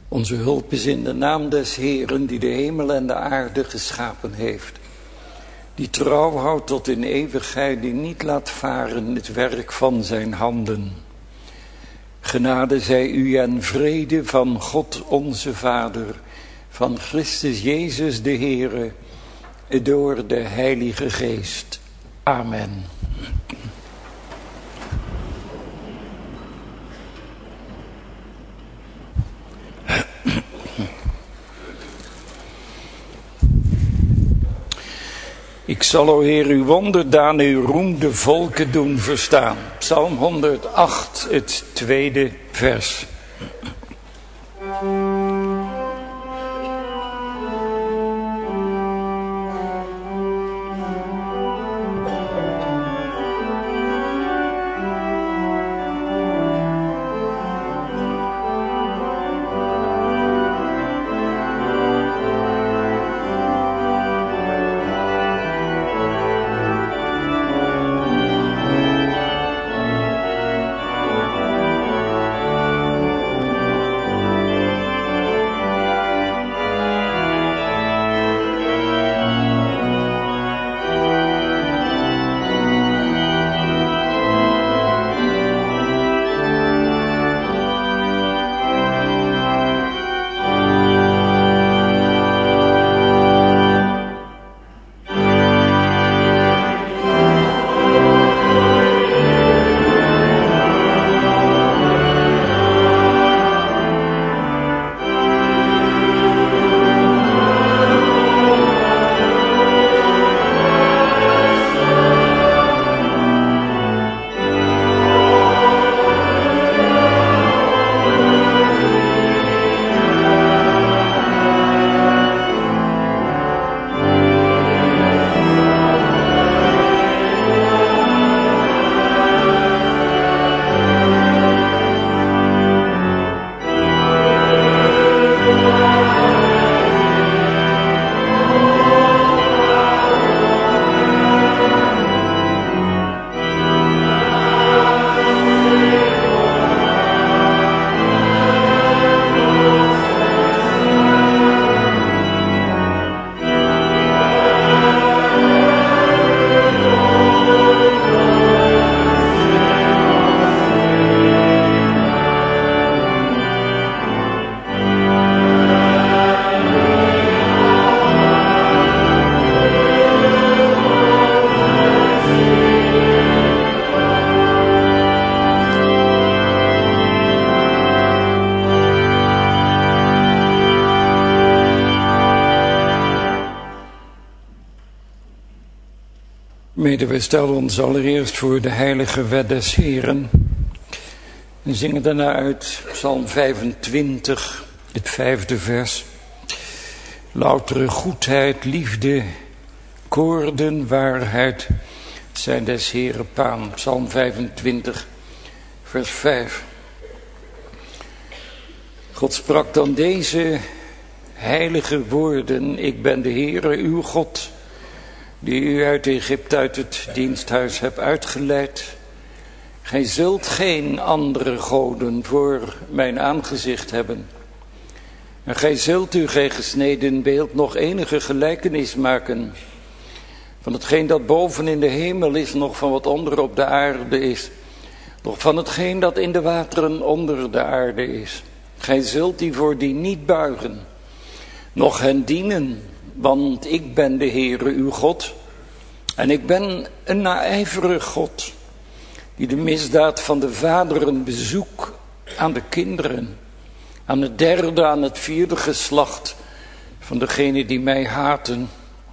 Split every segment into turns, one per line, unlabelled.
Onze hulp is in de naam des Heeren die de hemel en de aarde geschapen heeft. Die trouw houdt tot in eeuwigheid, die niet laat varen het werk van zijn handen. Genade zij u en vrede van God onze Vader, van Christus Jezus de Heere, door de Heilige Geest. Amen. Ik zal, o Heer, uw wonderdaan, uw roem de volken doen verstaan. Psalm 108, het tweede vers. We stellen ons allereerst voor de heilige wet des Heeren. We zingen daarna uit Psalm 25, het 5e vers. Loutere goedheid, liefde, koorden, waarheid zijn des Heeren paan. Psalm 25, vers 5. God sprak dan deze heilige woorden: Ik ben de Heere, uw God, die u uit Egypte, uit het diensthuis hebt uitgeleid. Gij zult geen andere goden voor mijn aangezicht hebben. En gij zult u geen gesneden beeld nog enige gelijkenis maken van hetgeen dat boven in de hemel is, nog van wat onder op de aarde is, nog van hetgeen dat in de wateren onder de aarde is. Gij zult die voor die niet buigen, noch hen dienen, want ik ben de Heere uw God. En ik ben een naijverig God, die de misdaad van de vaderen bezoekt aan de kinderen, aan het derde, aan het vierde geslacht van degenen die mij haten.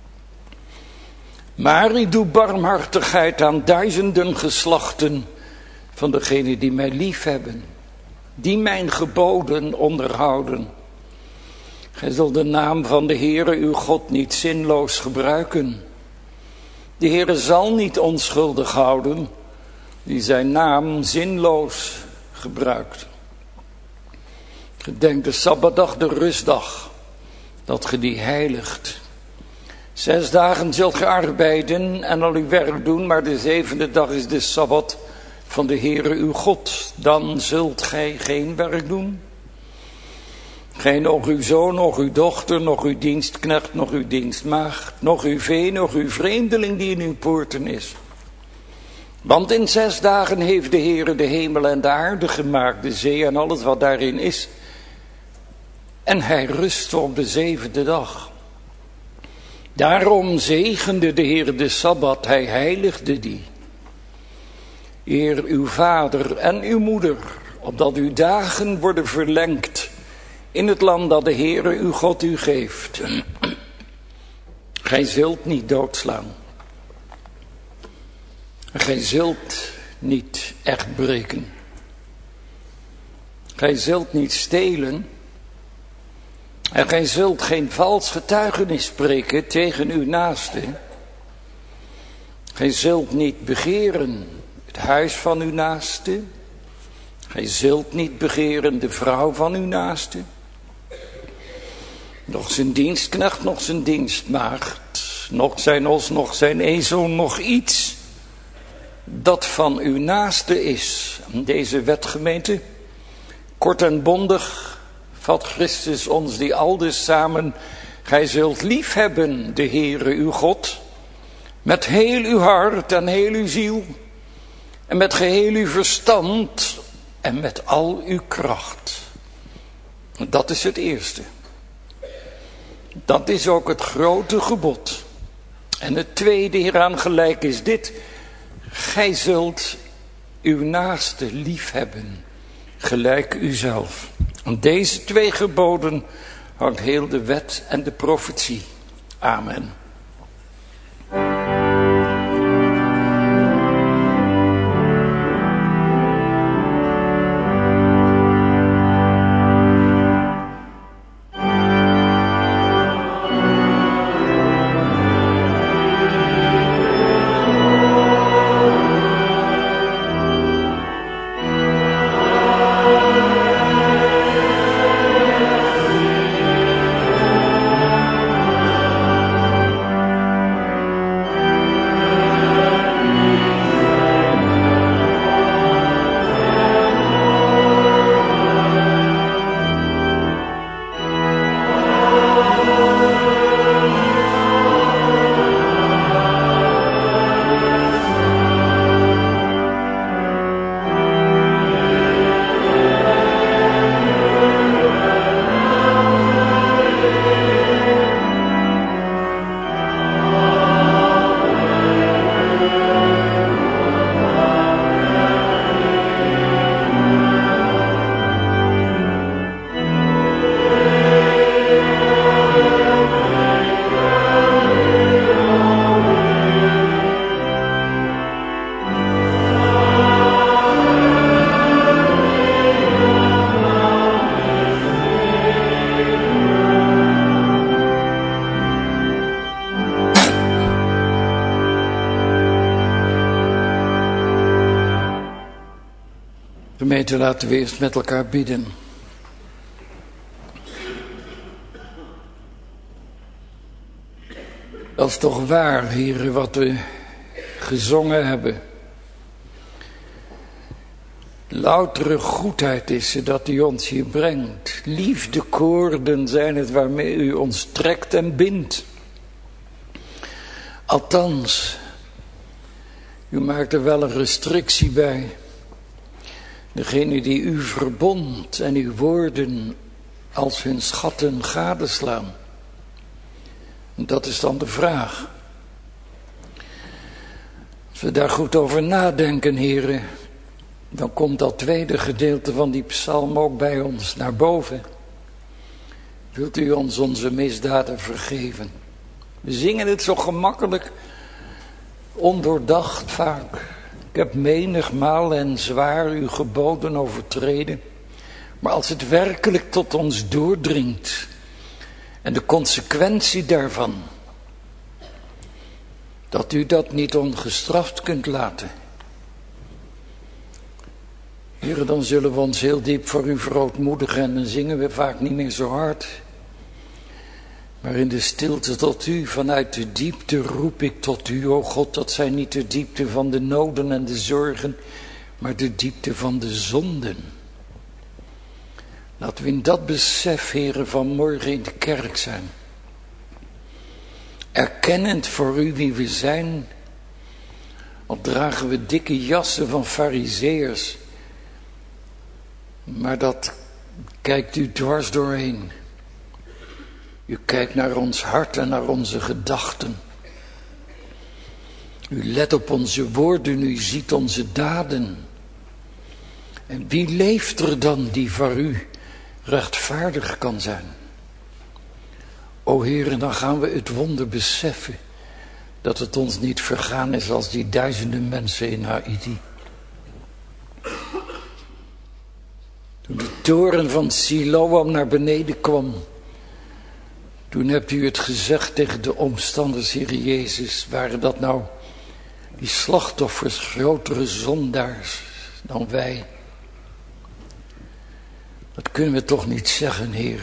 Maar ik doe barmhartigheid aan duizenden geslachten van degenen die mij liefhebben, die mijn geboden onderhouden. Gij zult de naam van de Heere uw God niet zinloos gebruiken. De Heere zal niet onschuldig houden die zijn naam zinloos gebruikt. Gedenk de Sabbatdag, de rustdag, dat ge die heiligt. 6 dagen zult ge arbeiden en al uw werk doen, maar de 7e dag is de Sabbat van de Heere uw God. Dan zult gij geen werk doen. Gij nog uw zoon, nog uw dochter, nog uw dienstknecht, nog uw dienstmaagd, nog uw vee, nog uw vreemdeling die in uw poorten is. Want in 6 dagen heeft de Heere de hemel en de aarde gemaakt, de zee en alles wat daarin is. En hij rustte op de 7e dag. Daarom zegende de Heer de Sabbat, hij heiligde die. Eer uw vader en uw moeder, opdat uw dagen worden verlengd in het land dat de Heere uw God u geeft. Gij zult niet doodslaan. Gij zult niet echt breken. Gij zult niet stelen. En gij zult geen vals getuigenis spreken tegen uw naaste. Gij zult niet begeren het huis van uw naaste. Gij zult niet begeren de vrouw van uw naaste. Nog zijn dienstknecht, nog zijn dienstmaagd. Nog zijn os, nog zijn ezel, nog iets dat van uw naaste is. Deze wetgemeente, kort en bondig, vat Christus ons die aldus samen. Gij zult liefhebben de Heere uw God, met heel uw hart en heel uw ziel, en met geheel uw verstand, en met al uw kracht. Dat is het eerste. Dat is ook het grote gebod. En het tweede hieraan gelijk is dit: gij zult uw naaste liefhebben, gelijk uzelf. Aan deze 2 geboden hangt heel de wet en de profetie. Amen. Gemeente, laten we eerst met elkaar bidden. Dat is toch waar, Heere, wat we gezongen hebben. Loutere goedheid is het dat u ons hier brengt. Liefdekoorden zijn het waarmee u ons trekt en bindt. Althans, u maakt er wel een restrictie bij. Degene die uw verbond en uw woorden als hun schatten gadeslaan. Dat is dan de vraag. Als we daar goed over nadenken, heren, dan komt dat tweede gedeelte van die psalm ook bij ons naar boven. Wilt u ons onze misdaden vergeven? We zingen het zo gemakkelijk, ondoordacht vaak. Ik heb menigmaal en zwaar uw geboden overtreden. Maar als het werkelijk tot ons doordringt en de consequentie daarvan, dat u dat niet ongestraft kunt laten. Heere, dan zullen we ons heel diep voor u verootmoedigen en dan zingen we vaak niet meer zo hard. Maar in de stilte tot u, vanuit de diepte roep ik tot u, o God, dat zijn niet de diepte van de noden en de zorgen, maar de diepte van de zonden. Laten we in dat besef, heren, vanmorgen in de kerk zijn. Erkennend voor u wie we zijn. Al dragen we dikke jassen van farizeeërs. Maar dat kijkt u dwars doorheen. U kijkt naar ons hart en naar onze gedachten. U let op onze woorden, u ziet onze daden. En wie leeft er dan die voor u rechtvaardig kan zijn? O Heere, dan gaan we het wonder beseffen dat het ons niet vergaan is als die duizenden mensen in Haiti. Toen de toren van Siloam naar beneden kwam, toen hebt u het gezegd tegen de omstanders, Heer Jezus, waren dat nou die slachtoffers grotere zondaars dan wij? Dat kunnen we toch niet zeggen, Heer.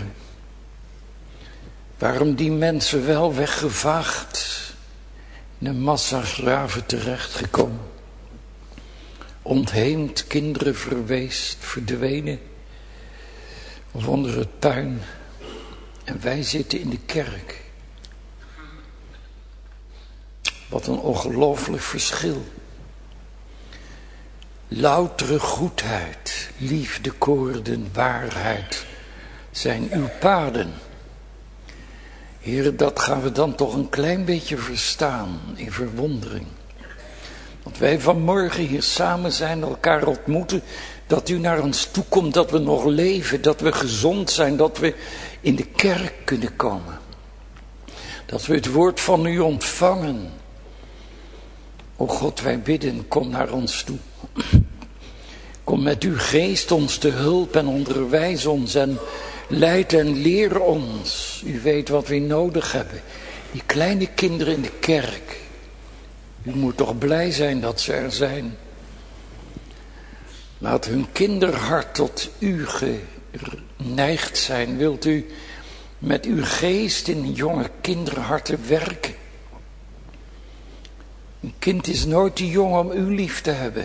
Waarom die mensen wel weggevaagd, in een massagraven terechtgekomen, ontheemd, kinderen verweest, verdwenen, of onder het puin. En wij zitten in de kerk. Wat een ongelooflijk verschil. Loutere goedheid, liefde, koorden, waarheid zijn uw paden. Heer, dat gaan we dan toch een klein beetje verstaan in verwondering. Dat wij vanmorgen hier samen zijn, elkaar ontmoeten, dat u naar ons toe komt, dat we nog leven, dat we gezond zijn, dat we in de kerk kunnen komen. Dat we het woord van u ontvangen. O God, wij bidden, kom naar ons toe. Kom met uw geest ons te hulp en onderwijs ons en leid en leer ons. U weet wat we nodig hebben. Die kleine kinderen in de kerk. U moet toch blij zijn dat ze er zijn. Laat hun kinderhart tot u geneigd zijn. Wilt u met uw geest in jonge kinderharten werken? Een kind is nooit te jong om u lief te hebben.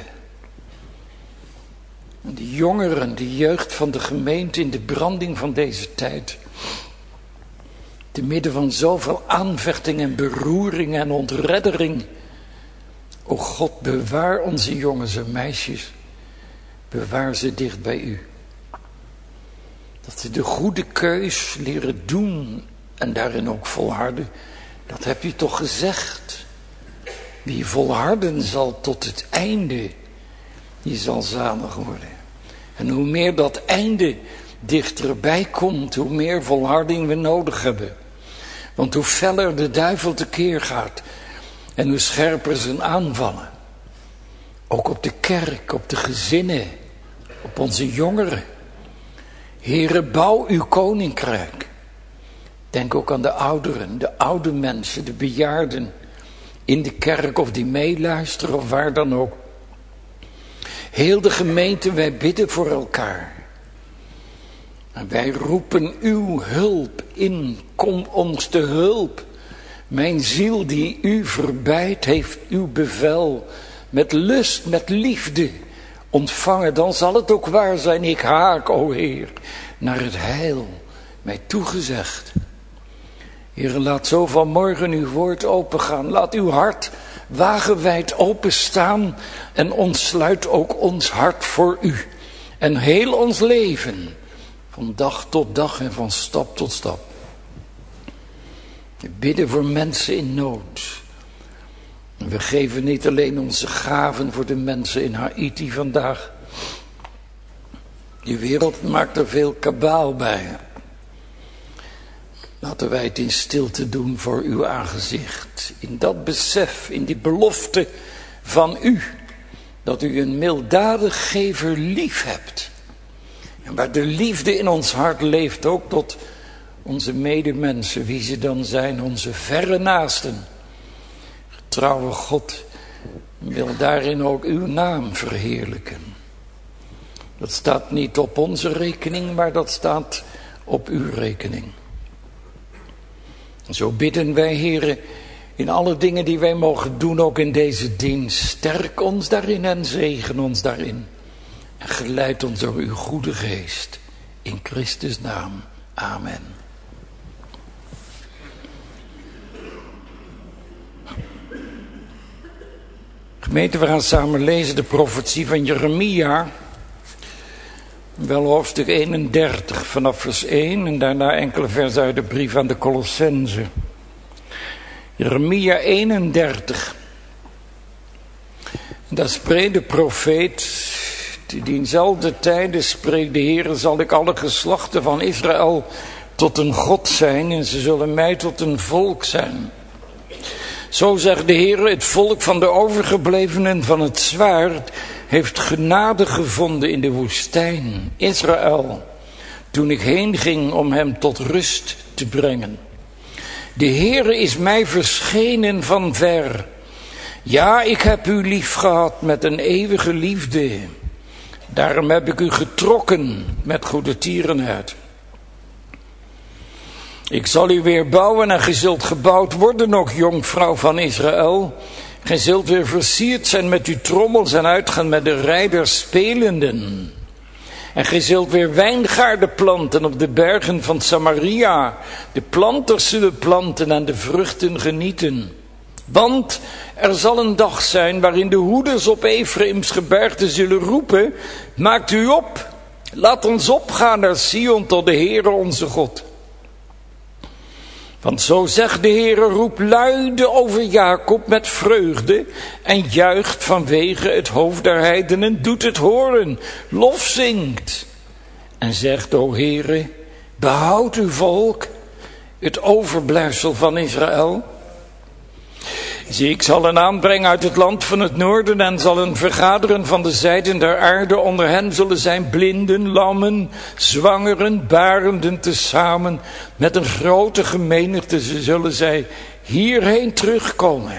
En de jongeren, de jeugd van de gemeente in de branding van deze tijd. Te midden van zoveel aanvechting en beroering en ontreddering. O God, bewaar onze jongens en meisjes. Bewaar ze dicht bij u. Dat ze de goede keus leren doen en daarin ook volharden. Dat hebt u toch gezegd. Wie volharden zal tot het einde, die zal zalig worden. En hoe meer dat einde dichterbij komt, hoe meer volharding we nodig hebben. Want hoe feller de duivel tekeer gaat en hoe scherper zijn aanvallen. Ook op de kerk, op de gezinnen, op onze jongeren. Heere, bouw uw koninkrijk. Denk ook aan de ouderen, de oude mensen, de bejaarden. In de kerk of die meeluisteren of waar dan ook. Heel de gemeente, wij bidden voor elkaar. En wij roepen uw hulp in. Kom ons te hulp. Mijn ziel die u verbijt, heeft uw bevel met lust, met liefde ontvangen. Dan zal het ook waar zijn. Ik haak, o Heer, naar het heil mij toegezegd. Heer, laat zo vanmorgen uw woord opengaan. Laat uw hart wagenwijd openstaan en ontsluit ook ons hart voor u. En heel ons leven, van dag tot dag en van stap tot stap. We bidden voor mensen in nood. En we geven niet alleen onze gaven voor de mensen in Haiti vandaag. Die wereld maakt er veel kabaal bij. Laten wij het in stilte doen voor uw aangezicht. In dat besef, in die belofte van u. Dat u een milddadig gever lief hebt. En waar de liefde in ons hart leeft ook tot onze medemensen. Wie ze dan zijn, onze verre naasten. Getrouwe God wil daarin ook uw naam verheerlijken. Dat staat niet op onze rekening, maar dat staat op uw rekening. Zo bidden wij, Heere, in alle dingen die wij mogen doen, ook in deze dienst. Sterk ons daarin en zegen ons daarin. En geleid ons door uw goede geest. In Christus naam. Amen. Gemeente, we gaan samen lezen de profetie van Jeremia. Wel hoofdstuk 31 vanaf vers 1 en daarna enkele versen uit de brief aan de Colossense. Jeremia 31. Daar spreekt de profeet, te diezelfde tijden spreekt de Heere, zal ik alle geslachten van Israël tot een God zijn en ze zullen mij tot een volk zijn. Zo zegt de Heere, het volk van de overgeblevenen van het zwaard heeft genade gevonden in de woestijn, Israël, toen ik heen ging om hem tot rust te brengen. De Heere is mij verschenen van ver. Ja, ik heb u lief gehad met een eeuwige liefde. Daarom heb ik u getrokken met goede tierenheid. Ik zal u weer bouwen en gij zult gebouwd worden, ook jonkvrouw van Israël. Gij zult weer versierd zijn met uw trommels en uitgaan met de rijders spelenden. En gij zult weer wijngaarden planten op de bergen van Samaria. De planters zullen planten en de vruchten genieten. Want er zal een dag zijn waarin de hoeders op Efraims gebergte zullen roepen: maakt u op, laat ons opgaan naar Sion tot de Heere onze God. Want zo zegt de Heere, roep luide over Jacob met vreugde en juicht vanwege het hoofd der heidenen, doet het horen, lof zingt. En zegt, o Heere, behoud uw volk, het overblijfsel van Israël. Zie, ik zal hen aanbrengen uit het land van het noorden en zal hen vergaderen van de zijden der aarde. Onder hen zullen zijn blinden, lammen, zwangeren, barenden tezamen. Met een grote gemenigte zullen zij hierheen terugkomen.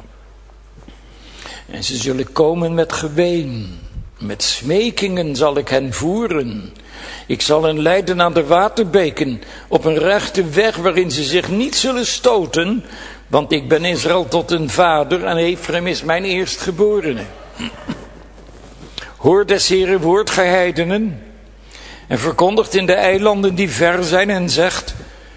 En ze zullen komen met geween. Met smekingen zal ik hen voeren. Ik zal hen leiden aan de waterbeken, op een rechte weg waarin ze zich niet zullen stoten. Want ik ben Israël tot een vader en Efraim is mijn eerstgeborene. Hoor des Heeren woord, gij heidenen, en verkondigt in de eilanden die ver zijn en zegt: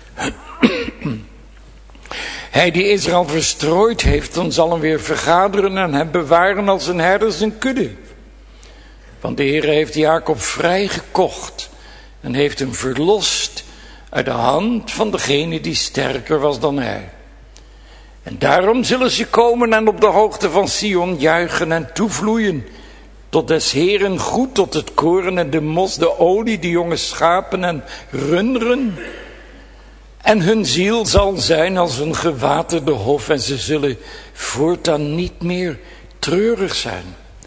hij die Israël verstrooid heeft, dan zal hem weer vergaderen en hem bewaren als een herder zijn kudde. Want de Heere heeft Jacob vrijgekocht en heeft hem verlost uit de hand van degene die sterker was dan hij. En daarom zullen ze komen en op de hoogte van Sion juichen en toevloeien. Tot des Heeren goed, tot het koren en de mos, de olie, de jonge schapen en runderen. En hun ziel zal zijn als een gewaterde hof en ze zullen voortaan niet meer treurig zijn.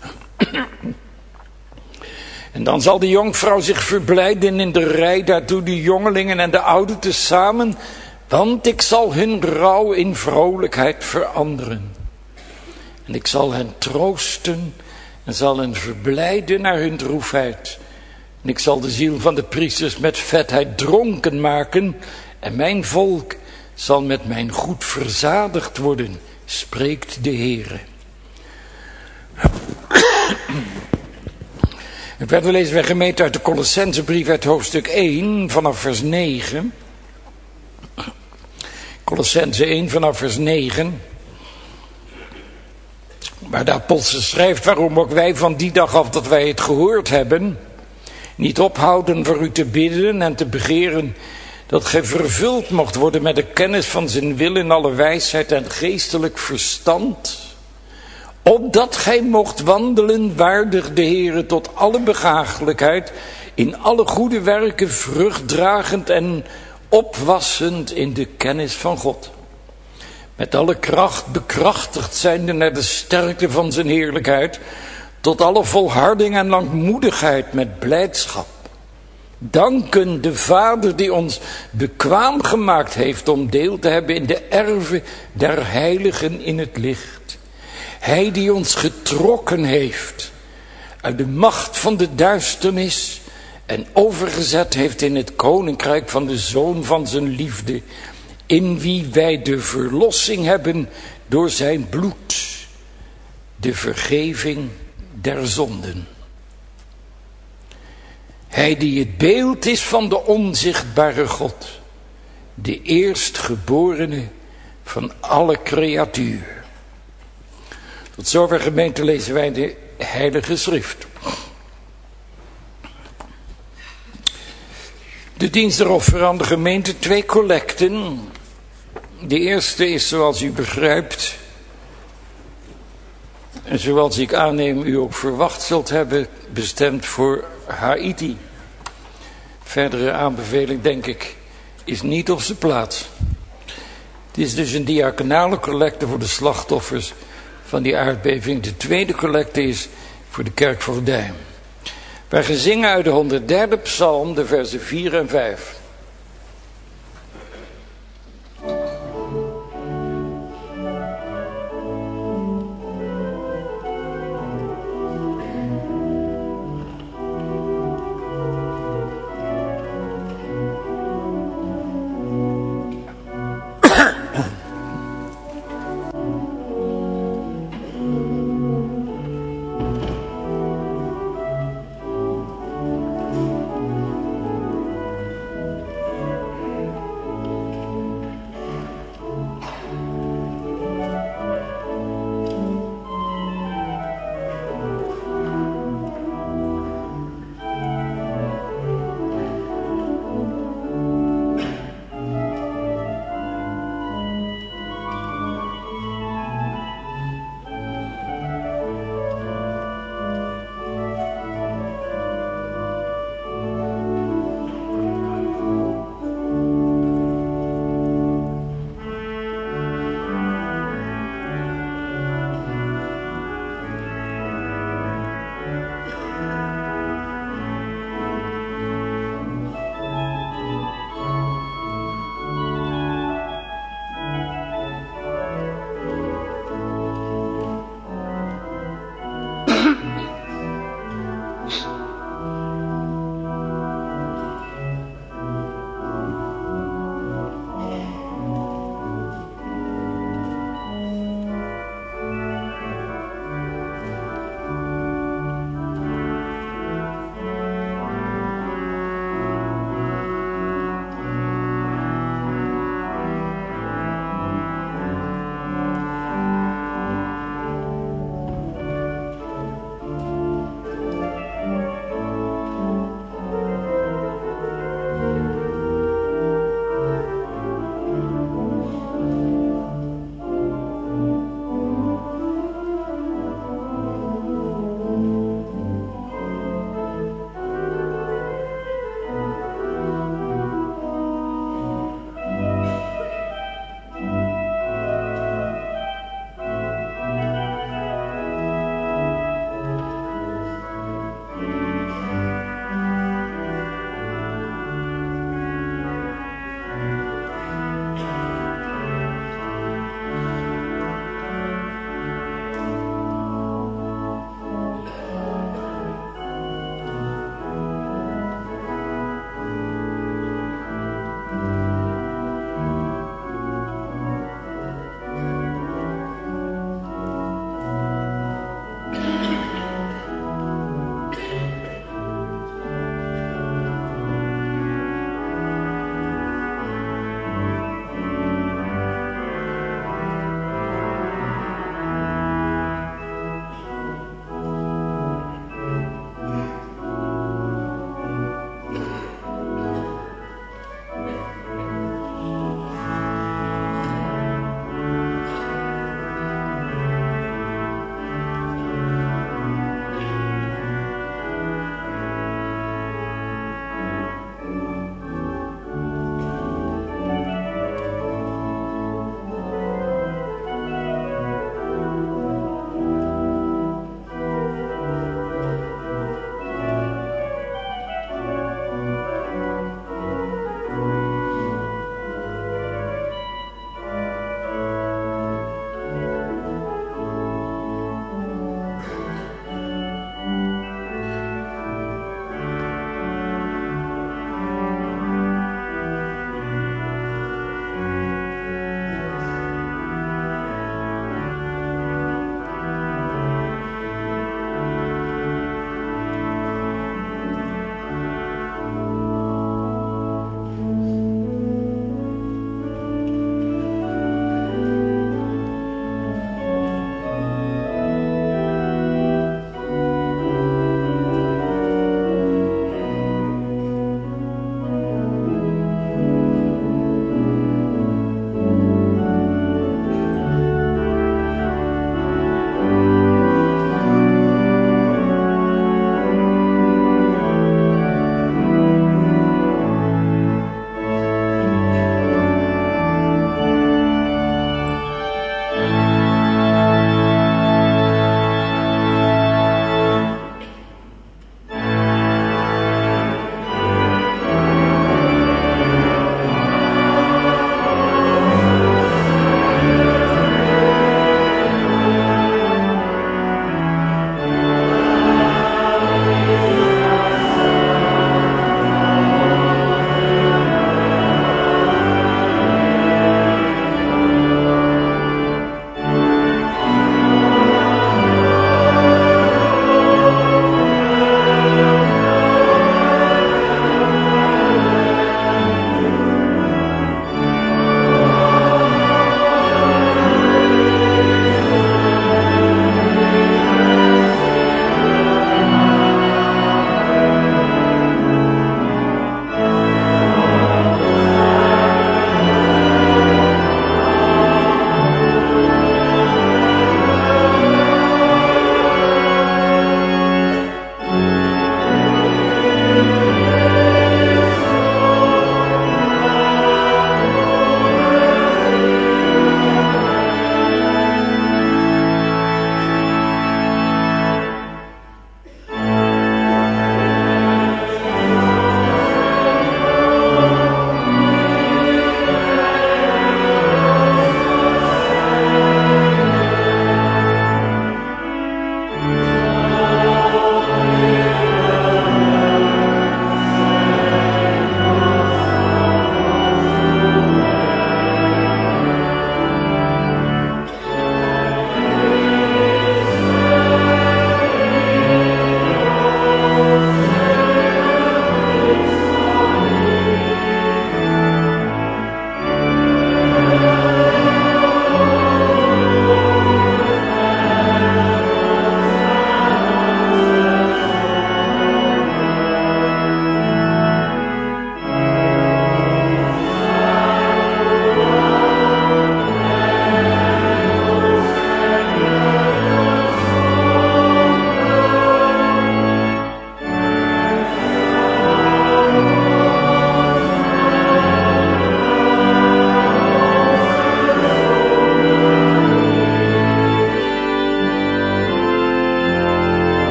En dan zal de jonkvrouw zich verblijden in de rij, daartoe de jongelingen en de ouden tezamen. Want ik zal hun rouw in vrolijkheid veranderen. En ik zal hen troosten en zal hen verblijden naar hun droefheid. En ik zal de ziel van de priesters met vetheid dronken maken. En mijn volk zal met mijn goed verzadigd worden, spreekt de Heere. En verder lezen wij gemeente uit de Colossensebrief uit hoofdstuk 1 vanaf vers 9... Colossense 1 vanaf vers 9. Waar de apostel schrijft, waarom ook wij van die dag af dat wij het gehoord hebben, niet ophouden voor u te bidden en te begeren dat gij vervuld mocht worden met de kennis van zijn wil in alle wijsheid en geestelijk verstand, opdat gij mocht wandelen waardig de Heere tot alle behaaglijkheid, in alle goede werken vruchtdragend en opwassend in de kennis van God. Met alle kracht bekrachtigd zijnde naar de sterkte van zijn heerlijkheid, tot alle volharding en langmoedigheid met blijdschap. Danken de Vader die ons bekwaam gemaakt heeft om deel te hebben in de erve der heiligen in het licht. Hij die ons getrokken heeft uit de macht van de duisternis en overgezet heeft in het koninkrijk van de Zoon van zijn liefde, in wie wij de verlossing hebben door zijn bloed, de vergeving der zonden. Hij die het beeld is van de onzichtbare God, de eerstgeborene van alle creatuur. Tot zover, gemeente, lezen wij de Heilige Schrift. De dienst eroffer aan de gemeente, 2 collecten. De eerste is, zoals u begrijpt, en zoals ik aanneem u ook verwacht zult hebben, bestemd voor Haiti. Verdere aanbeveling, denk ik, is niet op zijn plaats. Het is dus een diaconale collecte voor de slachtoffers van die aardbeving. De tweede collecte is voor de kerk van Dijn. Wij gaan zingen uit de 103e psalm, de versen 4 en 5.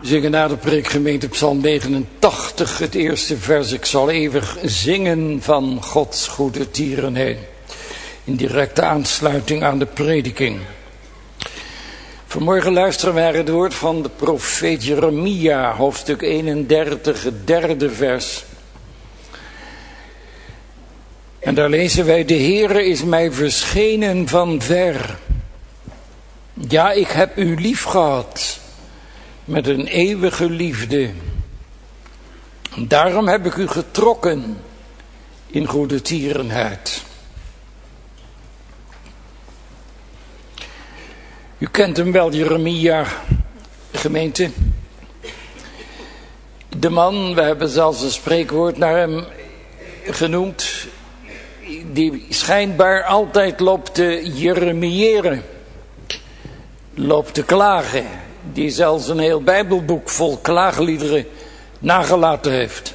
Zingen na de preek gemeente Psalm 89, het eerste vers. Ik zal eeuwig zingen van Gods goede tierenheid. In directe aansluiting aan de prediking. Vanmorgen luisteren wij het woord van de profeet Jeremia, hoofdstuk 31, het derde vers. En daar lezen wij: de Heere is mij verschenen van ver. Ja, ik heb u lief gehad met een eeuwige liefde. Daarom heb ik u getrokken in goede tierenheid. U kent hem wel, Jeremia, gemeente. De man, we hebben zelfs een spreekwoord naar hem genoemd, die schijnbaar altijd loopt te jeremiëren, loopt te klagen, die zelfs een heel Bijbelboek vol klaagliederen nagelaten heeft.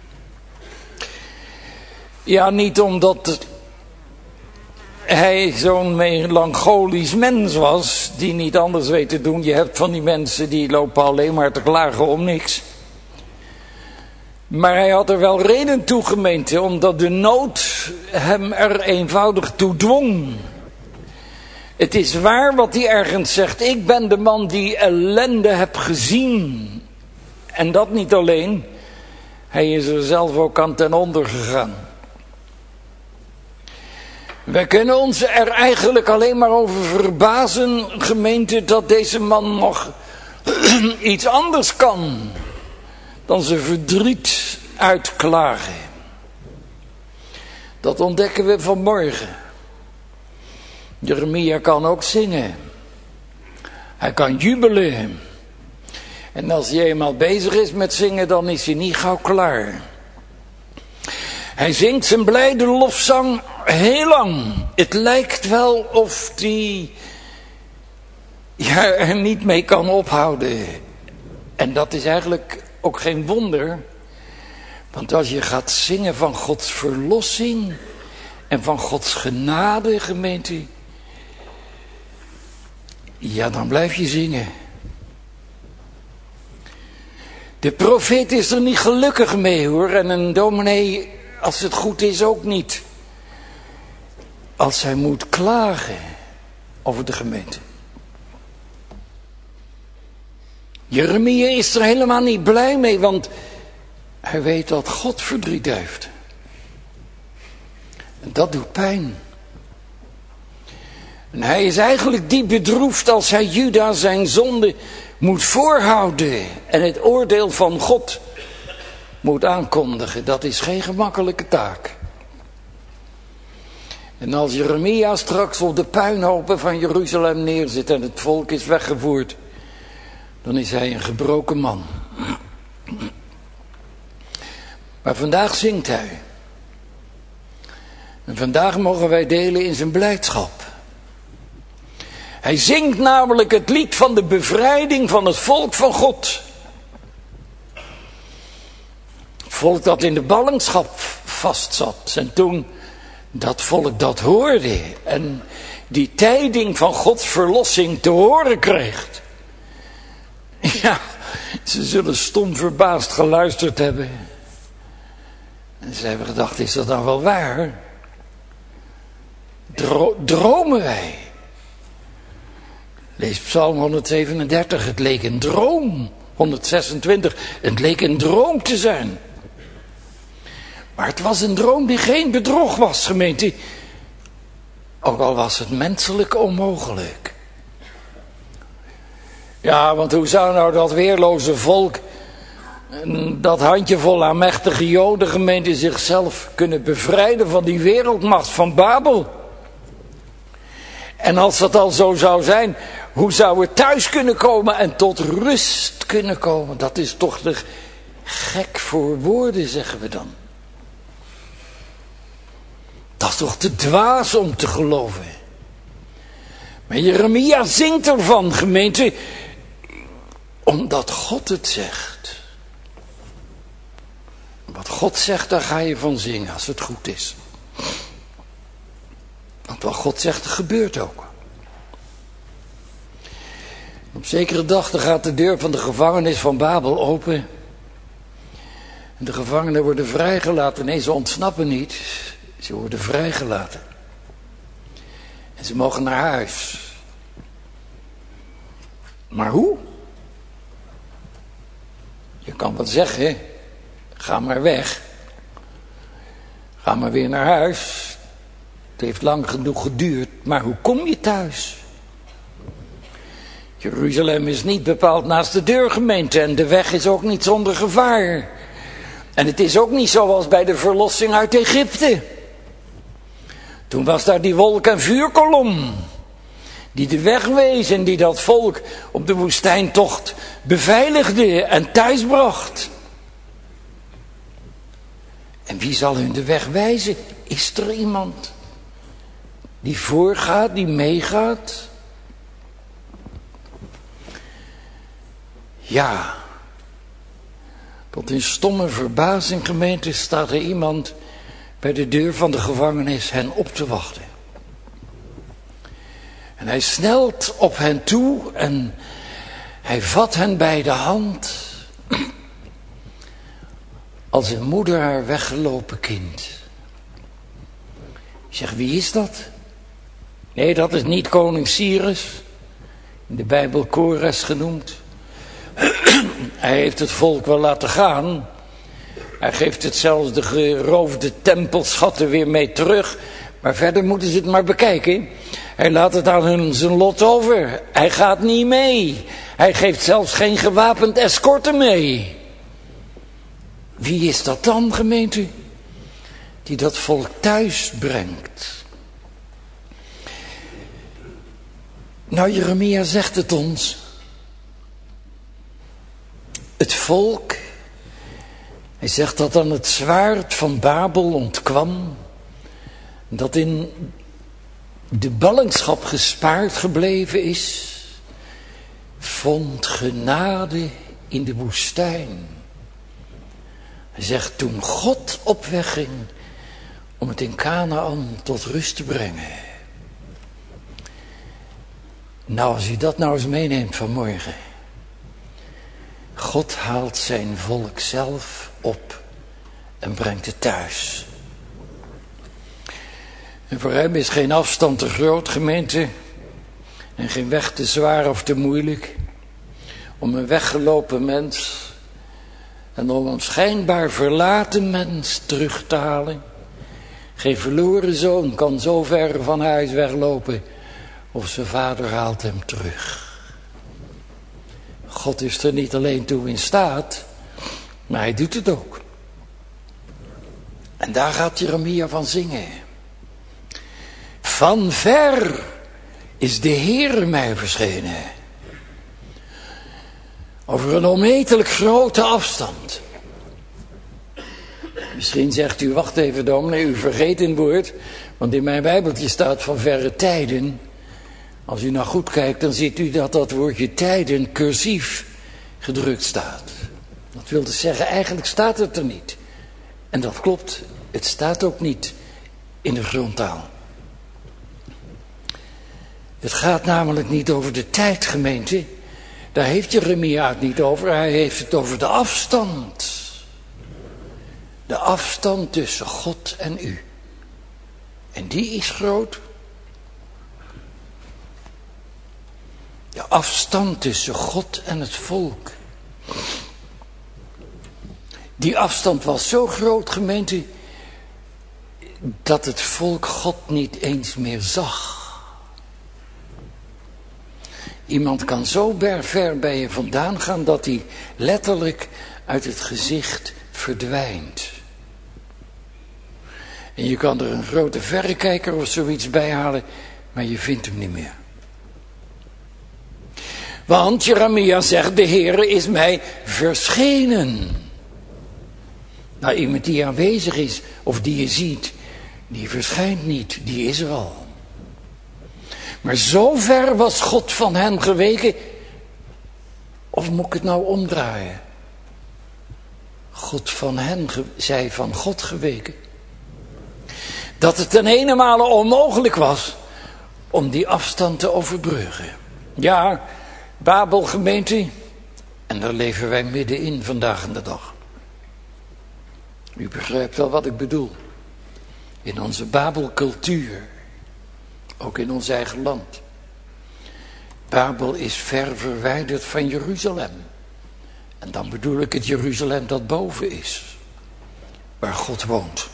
Ja, niet omdat hij zo'n melancholisch mens was, die niet anders weet te doen. Je hebt van die mensen die lopen alleen maar te klagen om niks. Maar hij had er wel reden toe, gemeente, omdat de nood hem er eenvoudig toe dwong. Het is waar wat hij ergens zegt: ik ben de man die ellende heb gezien. En dat niet alleen, hij is er zelf ook aan ten onder gegaan. Wij kunnen ons er eigenlijk alleen maar over verbazen, gemeente, dat deze man nog iets anders kan dan zijn verdriet uitklagen. Dat ontdekken we vanmorgen. Jeremia kan ook zingen. Hij kan jubelen. En als hij eenmaal bezig is met zingen, dan is hij niet gauw klaar. Hij zingt zijn blijde lofzang heel lang. Het lijkt wel of hij er niet mee kan ophouden. En dat is eigenlijk ook geen wonder. Want als je gaat zingen van Gods verlossing en van Gods genade, gemeente, ja, dan blijf je zingen. De profeet is er niet gelukkig mee, hoor. En een dominee, als het goed is, ook niet. Als hij moet klagen over de gemeente. Jeremia is er helemaal niet blij mee, want hij weet dat God verdriet heeft. En dat doet pijn. En hij is eigenlijk diep bedroefd als hij Juda zijn zonde moet voorhouden en het oordeel van God moet aankondigen. Dat is geen gemakkelijke taak. En als Jeremia straks op de puinhopen van Jeruzalem neerzit en het volk is weggevoerd, dan is hij een gebroken man. Maar vandaag zingt hij. En vandaag mogen wij delen in zijn blijdschap. Hij zingt namelijk het lied van de bevrijding van het volk van God. Het volk dat in de ballingschap vastzat. En toen dat volk dat hoorde en die tijding van Gods verlossing te horen kreeg. Ja, ze zullen stom verbaasd geluisterd hebben. En ze hebben gedacht: is dat dan wel waar? Dromen wij? Lees Psalm 137, het leek een droom. 126, het leek een droom te zijn. Maar het was een droom die geen bedrog was, gemeente. Ook al was het menselijk onmogelijk. Ja, want hoe zou nou dat weerloze volk, dat handjevol aan mechtige Joden, gemeente, zichzelf kunnen bevrijden van die wereldmacht van Babel? En als dat al zo zou zijn, hoe zou het thuis kunnen komen en tot rust kunnen komen? Dat is toch te gek voor woorden, zeggen we dan. Dat is toch te dwaas om te geloven. Maar Jeremia zingt ervan, gemeente, omdat God het zegt. Wat God zegt, daar ga je van zingen als het goed is. Want wat God zegt, gebeurt ook. Op zekere dag gaat de deur van de gevangenis van Babel open. En de gevangenen worden vrijgelaten. Nee, ze ontsnappen niet. Ze worden vrijgelaten. En ze mogen naar huis. Maar hoe? Je kan wel zeggen, ga maar weg. Ga maar weer naar huis. Het heeft lang genoeg geduurd, maar hoe kom je thuis? Jeruzalem is niet bepaald naast de deur, gemeente, en de weg is ook niet zonder gevaar. En het is ook niet zoals bij de verlossing uit Egypte. Toen was daar die wolk- en vuurkolom, die de weg wees en die dat volk op de woestijntocht beveiligde en thuisbracht. En wie zal hun de weg wijzen? Is er iemand die voorgaat, die meegaat? Ja, tot in stomme verbazing, gemeente, staat er iemand bij de deur van de gevangenis hen op te wachten. En hij snelt op hen toe en hij vat hen bij de hand als een moeder haar weggelopen kind. Ik zeg, wie is dat? Nee, dat is niet koning Cyrus, in de Bijbel Kores genoemd. Hij heeft het volk wel laten gaan. Hij geeft het zelfs de geroofde tempelschatten weer mee terug. Maar verder moeten ze het maar bekijken. Hij laat het aan hun zijn lot over. Hij gaat niet mee. Hij geeft zelfs geen gewapend escorte mee. Wie is dat dan, gemeente? Die dat volk thuis brengt. Nou, Jeremia zegt het ons. Het volk, hij zegt dat aan het zwaard van Babel ontkwam, dat in de ballingschap gespaard gebleven is, vond genade in de woestijn. Hij zegt toen God op weg ging om het in Kanaan tot rust te brengen. Nou, als u dat nou eens meeneemt vanmorgen. God haalt zijn volk zelf op en brengt het thuis. En voor hem is geen afstand te groot, gemeente, en geen weg te zwaar of te moeilijk om een weggelopen mens en om een schijnbaar verlaten mens terug te halen. Geen verloren zoon kan zo ver van huis weglopen of zijn vader haalt hem terug. God is er niet alleen toe in staat, maar hij doet het ook. En daar gaat Jeremia van zingen. Van ver is de Heere mij verschenen. Over een onmetelijk grote afstand. Misschien zegt u, wacht even dominee, u vergeet een woord. Want in mijn Bijbeltje staat van verre tijden. Als u nou goed kijkt, dan ziet u dat dat woordje tijden cursief gedrukt staat. Dat wil dus zeggen, eigenlijk staat het er niet. En dat klopt, het staat ook niet in de grondtaal. Het gaat namelijk niet over de tijd, gemeente. Daar heeft Jeremia het niet over, hij heeft het over de afstand. De afstand tussen God en u. En die is groot. De afstand tussen God en het volk. Die afstand was zo groot, gemeente, dat het volk God niet eens meer zag. Iemand kan zo ver bij je vandaan gaan dat hij letterlijk uit het gezicht verdwijnt. En je kan er een grote verrekijker of zoiets bij halen, maar je vindt hem niet meer. Want Jeremia zegt, de Heere is mij verschenen. Nou, iemand die aanwezig is, of die je ziet, die verschijnt niet, die is er al. Maar zo ver was God van hen geweken, of moet ik het nou omdraaien? God van hen, zij van God geweken. Dat het ten ene onmogelijk was om die afstand te overbruggen. Ja, Babel gemeente, en daar leven wij middenin vandaag de dag. U begrijpt wel wat ik bedoel. In onze Babelcultuur, ook in ons eigen land. Babel is ver verwijderd van Jeruzalem. En dan bedoel ik het Jeruzalem dat boven is. Waar God woont.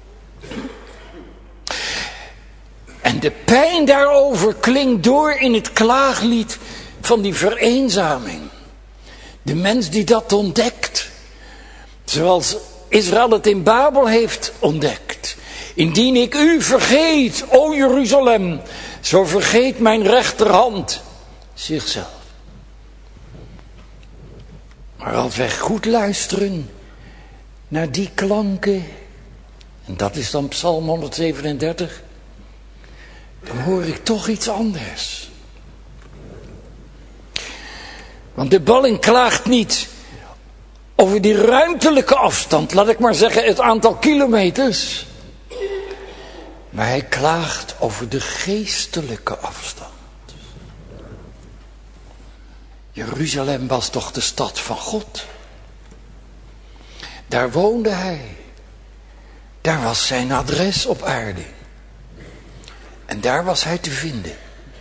En de pijn daarover klinkt door in het klaaglied van die vereenzaming. De mens die dat ontdekt. Zoals Israël het in Babel heeft ontdekt. Indien ik u vergeet, o Jeruzalem, zo vergeet mijn rechterhand zichzelf. Maar als wij goed luisteren naar die klanken, en dat is dan Psalm 137, dan hoor ik toch iets anders. Want de balling klaagt niet over die ruimtelijke afstand, laat ik maar zeggen het aantal kilometers. Maar hij klaagt over de geestelijke afstand. Jeruzalem was toch de stad van God. Daar woonde hij. Daar was zijn adres op aarde. En daar was hij te vinden.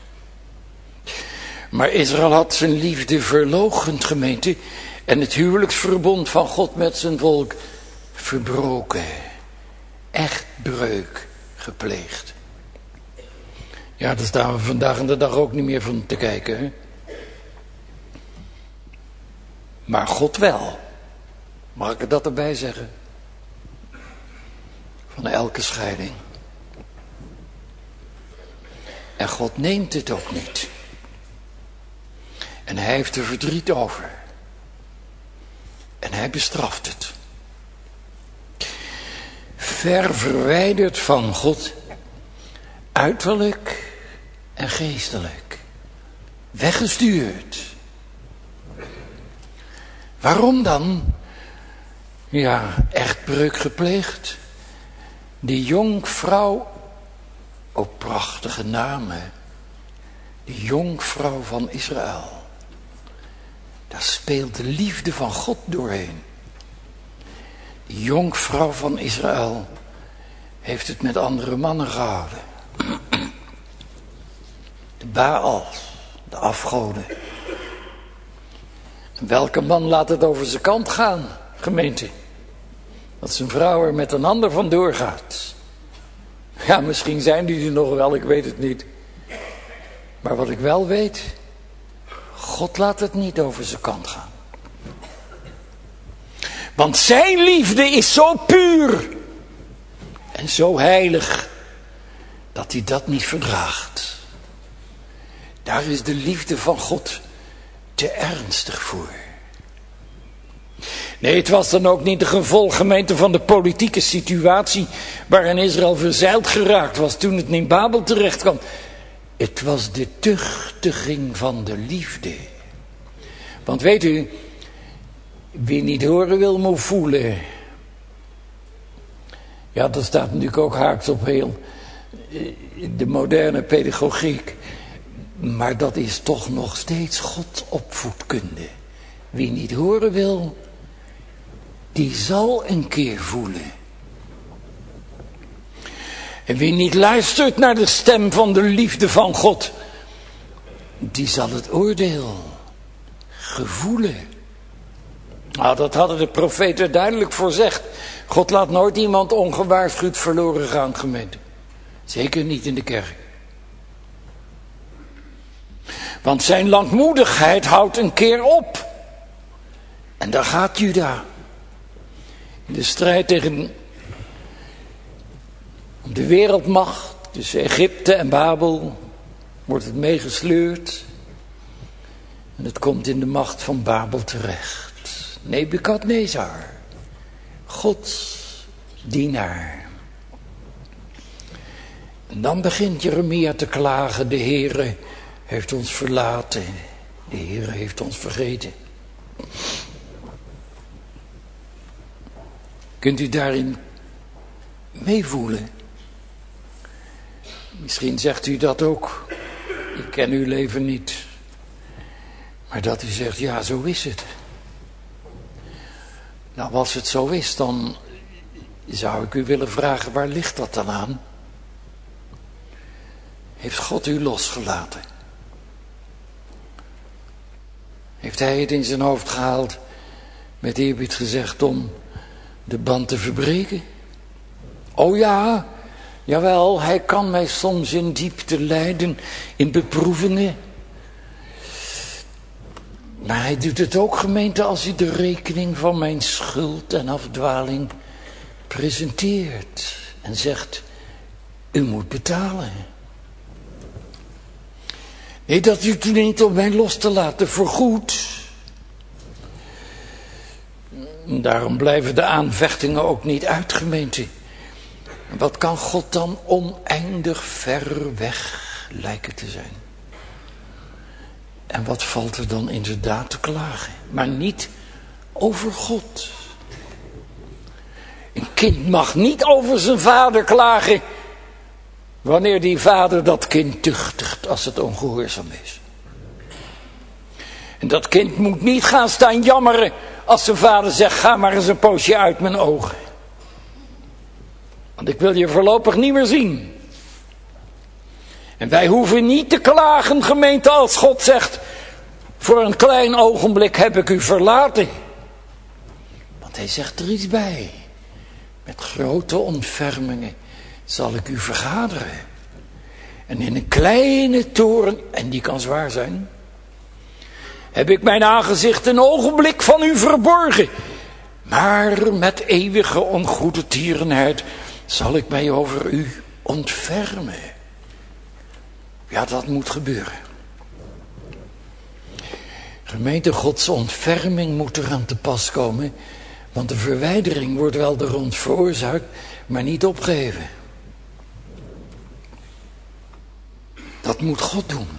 Maar Israël had zijn liefde verloochend, gemeente, en het huwelijksverbond van God met zijn volk verbroken. Echtbreuk gepleegd. Ja, daar staan we vandaag de dag ook niet meer van te kijken, hè? Maar God wel. Mag ik er dat erbij zeggen? Van elke scheiding. En God neemt het ook niet. En hij heeft er verdriet over. En hij bestraft het. Ver verwijderd van God. Uiterlijk en geestelijk. Weggestuurd. Waarom dan? Ja, echtbreuk gepleegd. Die jonkvrouw, ook prachtige namen. Die jonkvrouw van Israël. Daar speelt de liefde van God doorheen. Die jonkvrouw van Israël heeft het met andere mannen gehouden. De Baals, de afgoden. En welke man laat het over zijn kant gaan, gemeente? Dat zijn vrouw er met een ander vandoor gaat. Ja, misschien zijn die er nog wel, ik weet het niet. Maar wat ik wel weet, God laat het niet over zijn kant gaan. Want zijn liefde is zo puur en zo heilig, dat hij dat niet verdraagt. Daar is de liefde van God te ernstig voor. Nee, het was dan ook niet de gevolg, gemeente, van de politieke situatie waarin Israël verzeild geraakt was toen het in Babel terecht kwam. Het was de tuchtiging van de liefde. Want weet u, wie niet horen wil, moet voelen. Ja, dat staat natuurlijk ook haaks op heel de moderne pedagogiek. Maar dat is toch nog steeds Godopvoedkunde. Wie niet horen wil, die zal een keer voelen. En wie niet luistert naar de stem van de liefde van God, die zal het oordeel gevoelen. Nou, dat hadden de profeten duidelijk voorzegd. God laat nooit iemand ongewaarschuwd verloren gaan, gemeente. Zeker niet in de kerk. Want zijn langmoedigheid houdt een keer op. En daar gaat Juda. In de strijd tegen de wereldmacht tussen Egypte en Babel wordt het meegesleurd. En het komt in de macht van Babel terecht. Nebukadnezar, Gods dienaar. En dan begint Jeremia te klagen, de Heere heeft ons verlaten, de Heere heeft ons vergeten. Kunt u daarin meevoelen? Misschien zegt u dat ook. Ik ken uw leven niet. Maar dat u zegt, ja, zo is het. Nou, als het zo is, dan zou ik u willen vragen, waar ligt dat dan aan? Heeft God u losgelaten? Heeft hij het in zijn hoofd gehaald, met eerbied gezegd, om de band te verbreken? Oh ja, jawel, hij kan mij soms in diepte leiden, in beproevingen. Maar hij doet het ook, gemeente, als hij de rekening van mijn schuld en afdwaling presenteert. En zegt, u moet betalen. Nee, dat doet u niet om mij los te laten, voorgoed. Daarom blijven de aanvechtingen ook niet uit, gemeente. Wat kan God dan oneindig ver weg lijken te zijn? En wat valt er dan inderdaad te klagen? Maar niet over God. Een kind mag niet over zijn vader klagen, wanneer die vader dat kind tuchtigt als het ongehoorzaam is. En dat kind moet niet gaan staan jammeren als zijn vader zegt, ga maar eens een poosje uit mijn ogen. Want ik wil je voorlopig niet meer zien. En wij hoeven niet te klagen, gemeente, als God zegt, voor een klein ogenblik heb ik u verlaten. Want hij zegt er iets bij. Met grote ontfermingen zal ik u vergaderen. En in een kleine toren, en die kan zwaar zijn, heb ik mijn aangezicht een ogenblik van u verborgen. Maar met eeuwige ongoede tierenheid zal ik mij over u ontfermen. Ja, dat moet gebeuren. Gemeente, Gods ontferming moet eraan te pas komen. Want de verwijdering wordt wel door ons veroorzaakt, maar niet opgeheven. Dat moet God doen.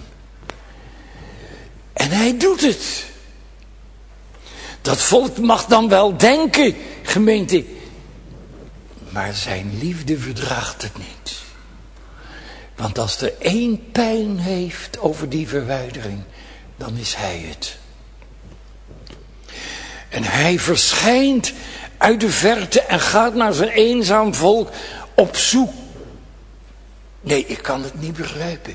En hij doet het. Dat volk mag dan wel denken, gemeente. Maar zijn liefde verdraagt het niet. Want als er één pijn heeft over die verwijdering, dan is hij het. En hij verschijnt uit de verte en gaat naar zijn eenzaam volk op zoek. Nee, ik kan het niet begrijpen.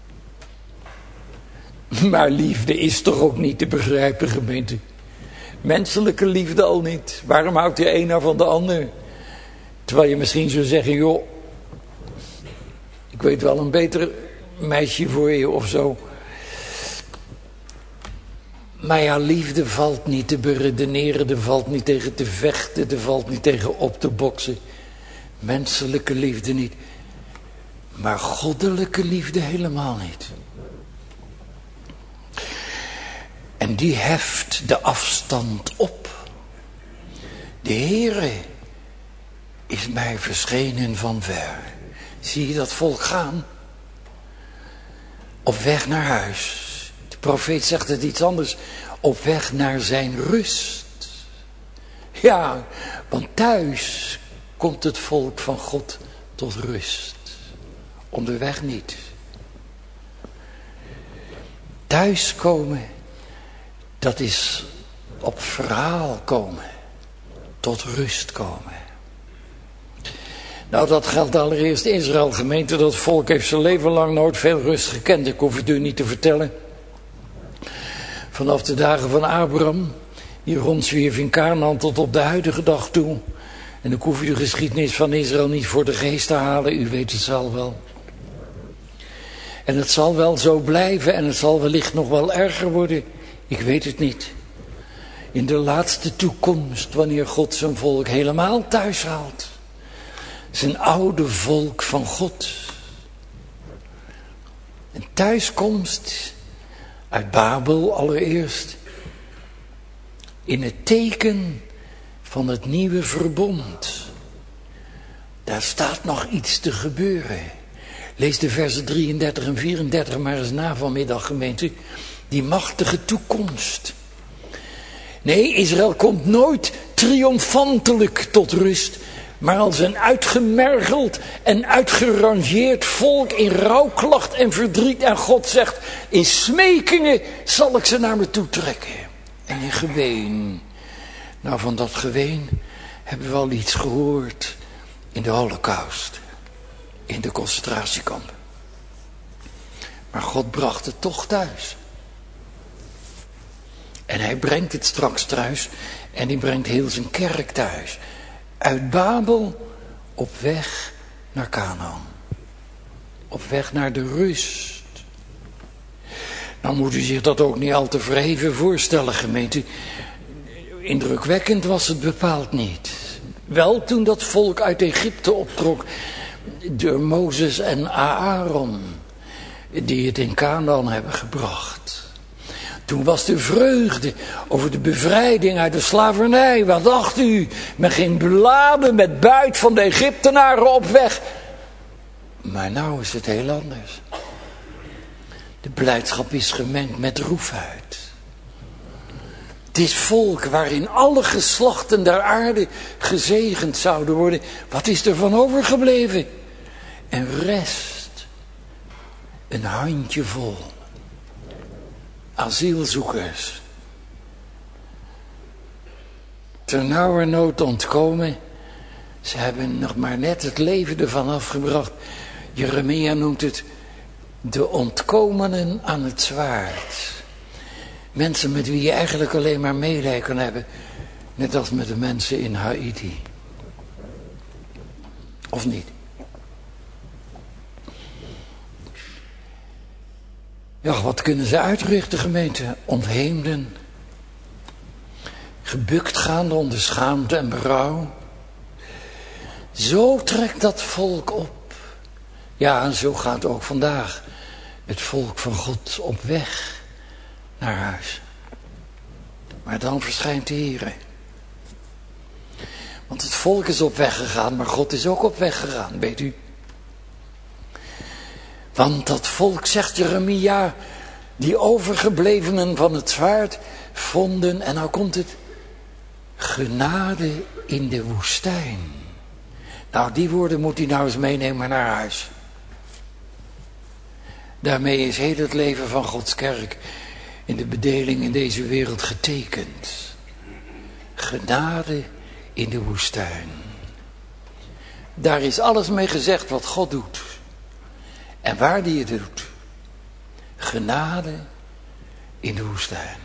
Maar liefde is toch ook niet te begrijpen, gemeente. Menselijke liefde al niet. Waarom houdt de een nou van de ander? Terwijl je misschien zou zeggen, joh, ik weet wel een beter meisje voor je of zo. Maar ja, liefde valt niet te beredeneren, er valt niet tegen te vechten, er valt niet tegen op te boksen. Menselijke liefde niet. Maar goddelijke liefde helemaal niet. En die heft de afstand op. De Heere is mij verschenen van ver. Zie je dat volk gaan? Op weg naar huis. De profeet zegt het iets anders. Op weg naar zijn rust. Ja, want thuis komt het volk van God tot rust. Onderweg niet. Thuiskomen, dat is op verhaal komen. Tot rust komen. Nou, dat geldt allereerst Israël, gemeente. Dat volk heeft zijn leven lang nooit veel rust gekend. Ik hoef het u niet te vertellen. Vanaf de dagen van Abraham, die rondzwierf in Kanaan tot op de huidige dag toe. En ik hoef u de geschiedenis van Israël niet voor de geest te halen. U weet het zal wel. En het zal wel zo blijven en het zal wellicht nog wel erger worden. Ik weet het niet. In de laatste toekomst, wanneer God zijn volk helemaal thuis haalt. Zijn oude volk van God. Een thuiskomst uit Babel allereerst. In het teken van het nieuwe verbond. Daar staat nog iets te gebeuren. Lees de versen 33 en 34 maar eens na vanmiddag, gemeente. Die machtige toekomst. Nee, Israël komt nooit triomfantelijk tot rust. maar als een uitgemergeld en uitgerangeerd volk in rouwklacht en verdriet. En God zegt, in smekingen zal ik ze naar me toe trekken. En in geween. Nou, van dat geween hebben we al iets gehoord in de Holocaust. In de concentratiekampen. Maar God bracht het toch thuis. En hij brengt het straks thuis. En hij brengt heel zijn kerk thuis. Uit Babel op weg naar Kanaan. Op weg naar de rust. Nou moet u zich dat ook niet al te verheven voorstellen, gemeente. Indrukwekkend was het bepaald niet. Wel toen dat volk uit Egypte optrok. Door Mozes en Aaron. Die het in Kanaan hebben gebracht. Toen was de vreugde over de bevrijding uit de slavernij. Wat dacht u? Men ging beladen met buit van de Egyptenaren op weg. Maar nou is het heel anders. De blijdschap is gemengd met droefheid. Het is volk waarin alle geslachten der aarde gezegend zouden worden. Wat is er van overgebleven? En rest een handjevol asielzoekers. Ternauwernood ontkomen. Ze hebben nog maar net het leven ervan afgebracht. Jeremia noemt het de ontkomenen aan het zwaard. Mensen met wie je eigenlijk alleen maar medelijden kan hebben. Net als met de mensen in Haiti. Of niet? Ja, wat kunnen ze uitrichten, gemeente? Ontheemden. Gebukt gaande onder schaamte en berouw. Zo trekt dat volk op. Ja, en zo gaat ook vandaag het volk van God op weg naar huis. Maar dan verschijnt de Heere. Want het volk is op weg gegaan, maar God is ook op weg gegaan, weet u. Want dat volk, zegt Jeremia, die overgeblevenen van het zwaard vonden, en nou komt het, genade in de woestijn. Nou, die woorden moet hij nou eens meenemen naar huis. Daarmee is heel het leven van Gods kerk in de bedeling in deze wereld getekend. Genade in de woestijn. Daar is alles mee gezegd wat God doet. En waar die het doet. Genade in de woestijn.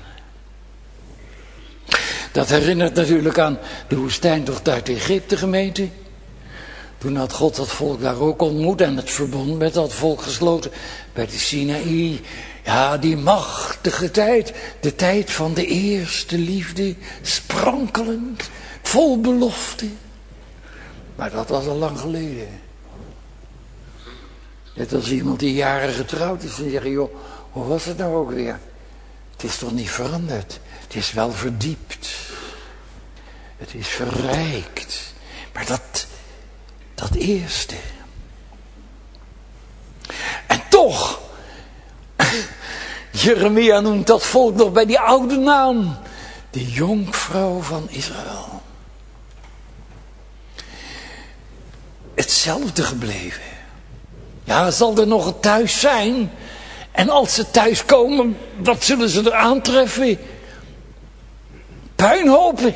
Dat herinnert natuurlijk aan de woestijntocht uit Egypte, gemeente. Toen had God dat volk daar ook ontmoet en het verbond met dat volk gesloten bij de Sinaï. Ja, die machtige tijd, de tijd van de eerste liefde, sprankelend, vol belofte. Maar dat was al lang geleden. Net als iemand die jaren getrouwd is en zegt, joh, hoe was het nou ook weer? Het is toch niet veranderd? Het is wel verdiept. Het is verrijkt. Maar dat eerste. En toch, Jeremia noemt dat volk nog bij die oude naam. De jonkvrouw van Israël. Hetzelfde gebleven. Ja, zal er nog een thuis zijn? En als ze thuis komen, wat zullen ze er aantreffen? Puinhopen.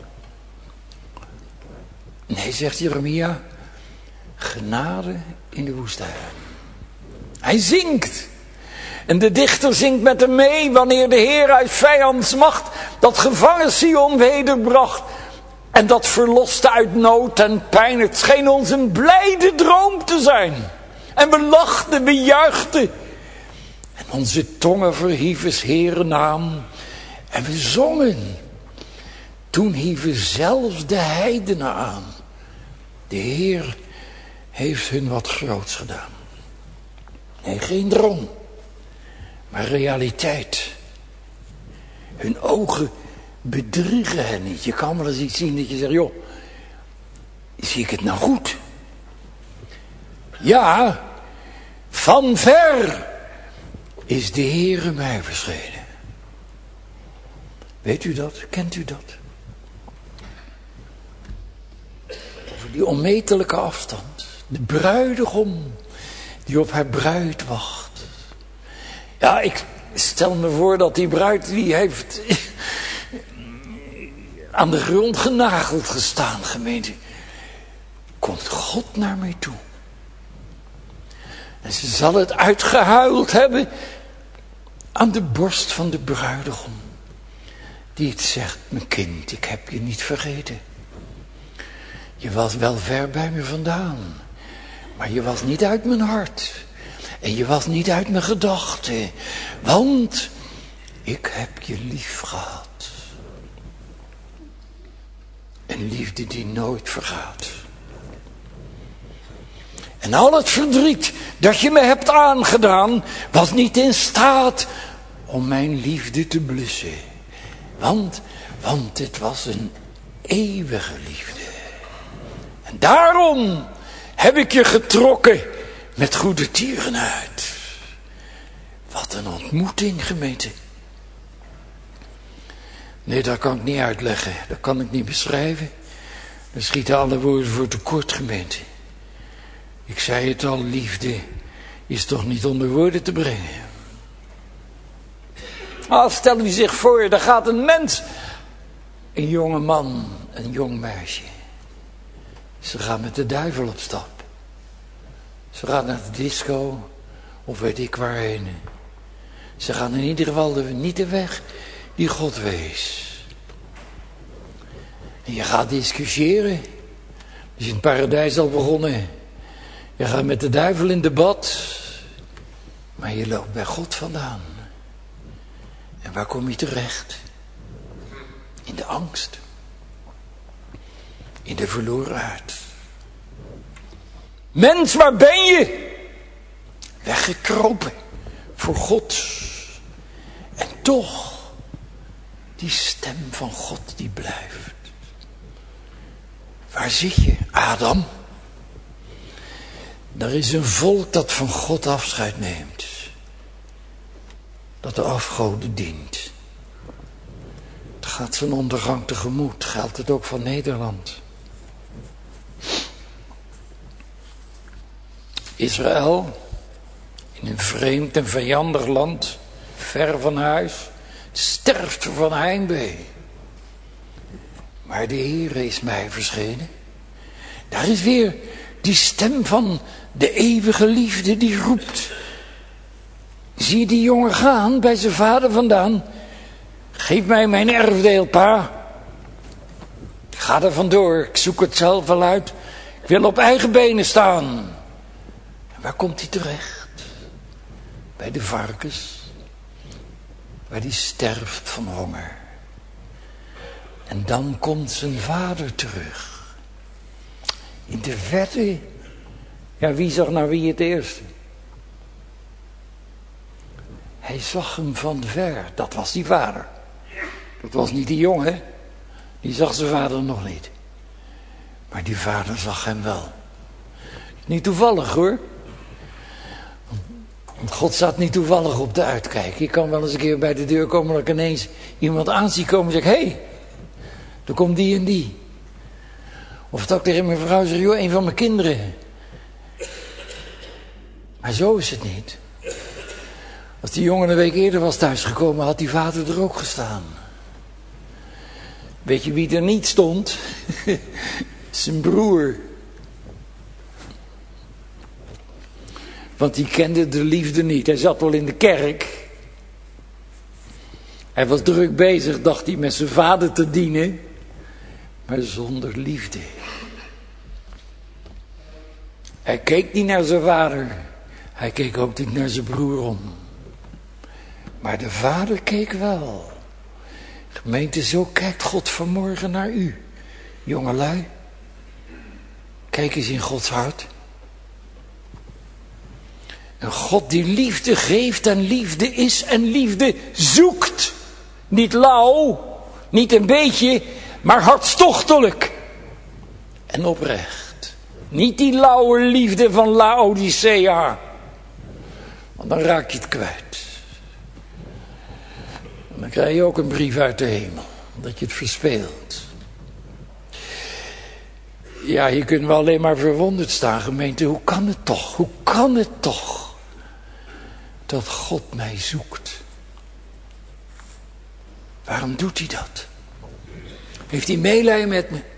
Nee, zegt Jeremia, genade in de woestijn. Hij zingt. En de dichter zingt met hem mee wanneer de Heer uit vijandsmacht dat gevangen Sion wederbracht. En dat verloste uit nood en pijn. Het scheen ons een blijde droom te zijn. En we lachten, we juichten. En onze tongen verhieven 's Heeren naam. En we zongen. Toen hieven zelfs de heidenen aan. De Heer heeft hun wat groots gedaan. Nee, geen droom. Maar realiteit. Hun ogen bedriegen hen niet. Je kan wel eens iets zien dat je zegt, joh, zie ik het nou goed? Ja, van ver is de Heere mij verschenen. Weet u dat? Kent u dat? Over Die onmetelijke afstand. De bruidegom die op haar bruid wacht. Ja, ik stel me voor dat die bruid die heeft aan de grond genageld gestaan, gemeente. Komt God naar mij toe? En ze zal het uitgehuild hebben aan de borst van de bruidegom. Die het zegt, mijn kind, ik heb je niet vergeten. Je was wel ver bij me vandaan. Maar je was niet uit mijn hart. En je was niet uit mijn gedachten. Want ik heb je lief gehad. Een liefde die nooit vergaat. En al het verdriet dat je me hebt aangedaan, was niet in staat om mijn liefde te blussen. Want het was een eeuwige liefde. En daarom heb ik je getrokken met goede tieren uit. Wat een ontmoeting, gemeente. Nee, dat kan ik niet uitleggen. Dat kan ik niet beschrijven. Daar schieten alle woorden voor tekort, gemeente. Ik zei het al, liefde is toch niet onder woorden te brengen. Stel u zich voor, daar gaat een mens. Een jonge man, een jong meisje. Ze gaan met de duivel op stap. Ze gaan naar de disco, of weet ik waarheen. Ze gaan in ieder geval niet de weg die God wees. En je gaat discussiëren. Dus in het paradijs al begonnen. Je gaat met de duivel in debat. Maar je loopt bij God vandaan. En waar kom je terecht? In de angst. In de verlorenheid. Mens, waar ben je? Weggekropen voor God. En toch, die stem van God die blijft. Waar zit je, Adam? Er is een volk dat van God afscheid neemt. Dat de afgoden dient. Het gaat zijn ondergang tegemoet. Geldt het ook van Nederland. Israël, in een vreemd en vijandig land, ver van huis, sterft van heimwee. Maar de Heere is mij verschenen. Daar is weer die stem van de eeuwige liefde die roept. Zie je die jongen gaan bij zijn vader vandaan? Geef mij mijn erfdeel, pa. Ik ga er vandoor, ik zoek het zelf wel uit. Ik wil op eigen benen staan. En waar komt hij terecht? Bij de varkens. Waar die sterft van honger. En dan komt zijn vader terug. In de verte. Ja, wie zag nou wie het eerste? Hij zag hem van ver. Dat was die vader. Dat was niet die jongen. Die zag zijn vader nog niet. Maar die vader zag hem wel. Niet toevallig hoor. Want God staat niet toevallig op de uitkijk. Je kan wel eens een keer bij de deur komen dat ik ineens iemand aan zie komen en zeg: hé, er komt die en die. Of dat ik tegen mijn vrouw zeg: joh, een van mijn kinderen. Maar zo is het niet. Als die jongen een week eerder was thuisgekomen, had die vader er ook gestaan. Weet je wie er niet stond? Zijn broer. Want die kende de liefde niet. Hij zat wel in de kerk. Hij was druk bezig, dacht hij, met zijn vader te dienen. Maar zonder liefde. Hij keek niet naar zijn vader. Hij keek ook niet naar zijn broer om. Maar de vader keek wel. Gemeente, zo kijkt God vanmorgen naar u. Jongelui. Kijk eens in Gods hart. Een God die liefde geeft en liefde is en liefde zoekt. Niet lauw, niet een beetje, maar hartstochtelijk. En oprecht. Niet die lauwe liefde van Laodicea. Want dan raak je het kwijt. En dan krijg je ook een brief uit de hemel. Dat je het verspeelt. Ja, hier kunnen we alleen maar verwonderd staan, gemeente. Hoe kan het toch? Hoe kan het toch? Dat God mij zoekt. Waarom doet hij dat? Heeft hij meelij met me?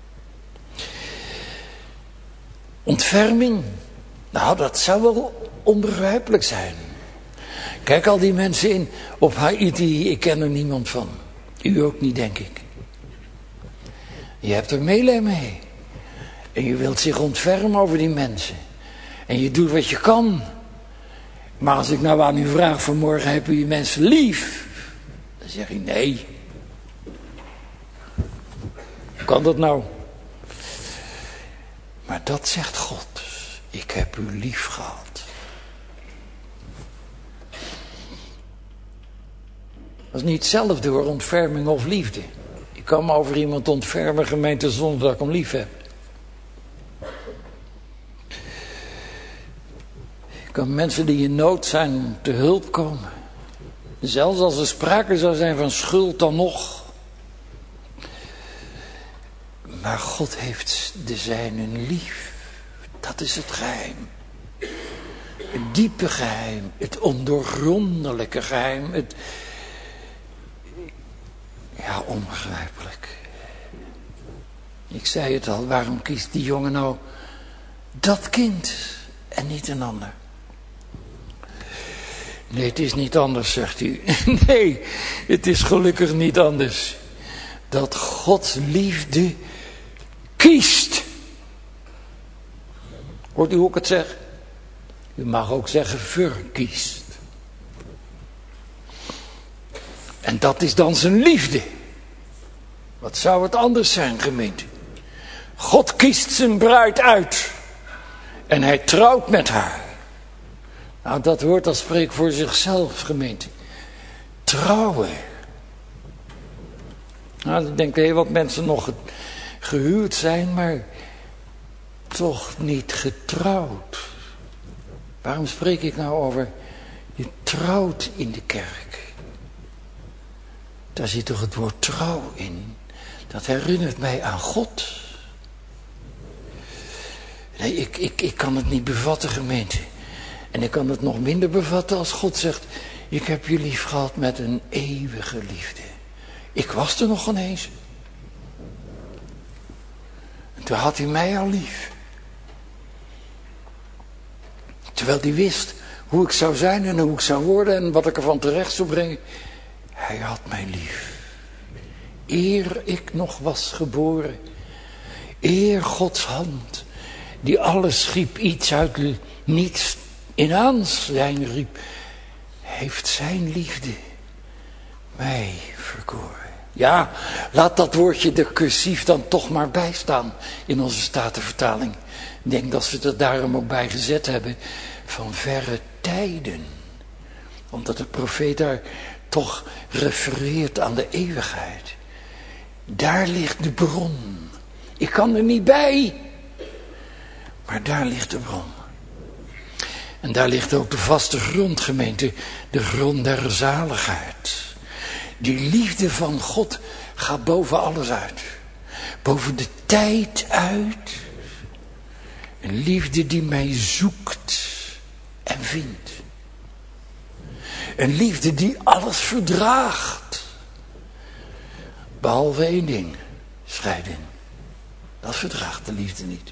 Ontferming? Nou, dat zou wel onbegrijpelijk zijn. Kijk al die mensen op Haiti, ik ken er niemand van. U ook niet, denk ik. Je hebt er meelij mee. En je wilt zich ontfermen over die mensen. En je doet wat je kan. Maar als ik nou aan u vraag vanmorgen, heb u die mensen lief? Dan zeg je nee. Hoe kan dat nou? Maar dat zegt God. Ik heb u lief gehad. Dat is niet hetzelfde door ontferming of liefde. Ik kan me over iemand ontfermen, gemeente, zonder dat ik hem lief heb. Ik kan mensen die in nood zijn te hulp komen. Zelfs als er sprake zou zijn van schuld dan nog. Maar God heeft de zijnen lief. Dat is het geheim. Het diepe geheim. Het ondoorgrondelijke geheim. Het... Ja, onbegrijpelijk. Ik zei het al, waarom kiest die jongen nou dat kind en niet een ander? Nee, het is niet anders, zegt u. Nee, het is gelukkig niet anders. Dat Gods liefde kiest. Hoort u hoe ik het zeg? U mag ook zeggen verkiest. En dat is dan zijn liefde. Wat zou het anders zijn, gemeente? God kiest zijn bruid uit. En hij trouwt met haar. Nou, dat woord dat spreekt voor zichzelf, gemeente. Trouwen. Nou, ik denk dat heel wat mensen nog gehuwd zijn, maar toch niet getrouwd. Waarom spreek ik nou over je trouwt in de kerk? Daar zit toch het woord trouw in. Dat herinnert mij aan God. Nee, ik kan het niet bevatten, gemeente. En ik kan het nog minder bevatten als God zegt, ik heb je lief gehad met een eeuwige liefde. Ik was er nog ineens. En toen had hij mij al lief. Terwijl hij wist hoe ik zou zijn en hoe ik zou worden en wat ik ervan terecht zou brengen. Hij had mij lief. Eer ik nog was geboren. Eer Gods hand, die alles schiep, iets uit niets in aanzijn riep, heeft zijn liefde mij verkoren. Ja, laat dat woordje de cursief dan toch maar bijstaan in onze Statenvertaling. Ik denk dat ze het er daarom ook bij gezet hebben, van verre tijden. Omdat de profeet daar toch refereert aan de eeuwigheid. Daar ligt de bron. Ik kan er niet bij. Maar daar ligt de bron. En daar ligt ook de vaste grond, gemeente. De grond der zaligheid. Die liefde van God gaat boven alles uit. Boven de tijd uit. Een liefde die mij zoekt en vindt. Een liefde die alles verdraagt. Behalve één ding. Scheiding. Dat verdraagt de liefde niet.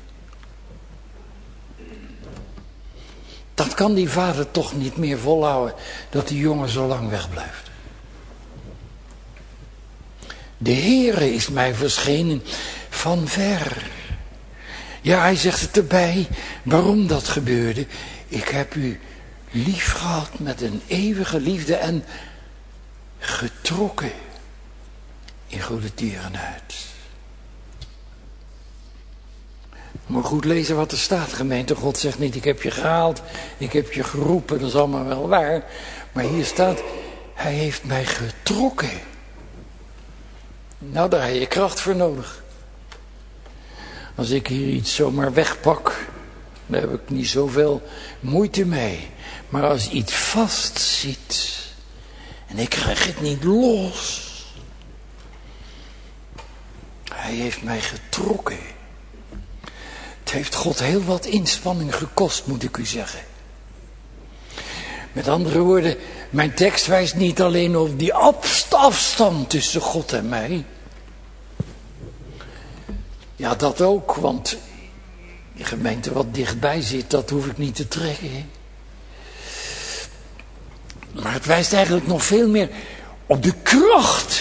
Dat kan die vader toch niet meer volhouden. Dat die jongen zo lang wegblijft. De Heere is mij verschenen van ver. Ja, hij zegt het erbij. Waarom dat gebeurde. Ik heb u lief gehad met een eeuwige liefde en getrokken in goede tierenheid. Maar goed lezen wat er staat, gemeente. God zegt niet, ik heb je gehaald, ik heb je geroepen, dat is allemaal wel waar. Maar hier staat, hij heeft mij getrokken. Nou, daar heb je kracht voor nodig. Als ik hier iets zomaar wegpak, daar heb ik niet zoveel moeite mee. Maar als iets vastzit en ik krijg het niet los. Hij heeft mij getrokken. Het heeft God heel wat inspanning gekost, moet ik u zeggen. Met andere woorden, mijn tekst wijst niet alleen op die afstand tussen God en mij. Ja, dat ook, want die gemeente wat dichtbij zit, dat hoef ik niet te trekken. Maar het wijst eigenlijk nog veel meer op de kracht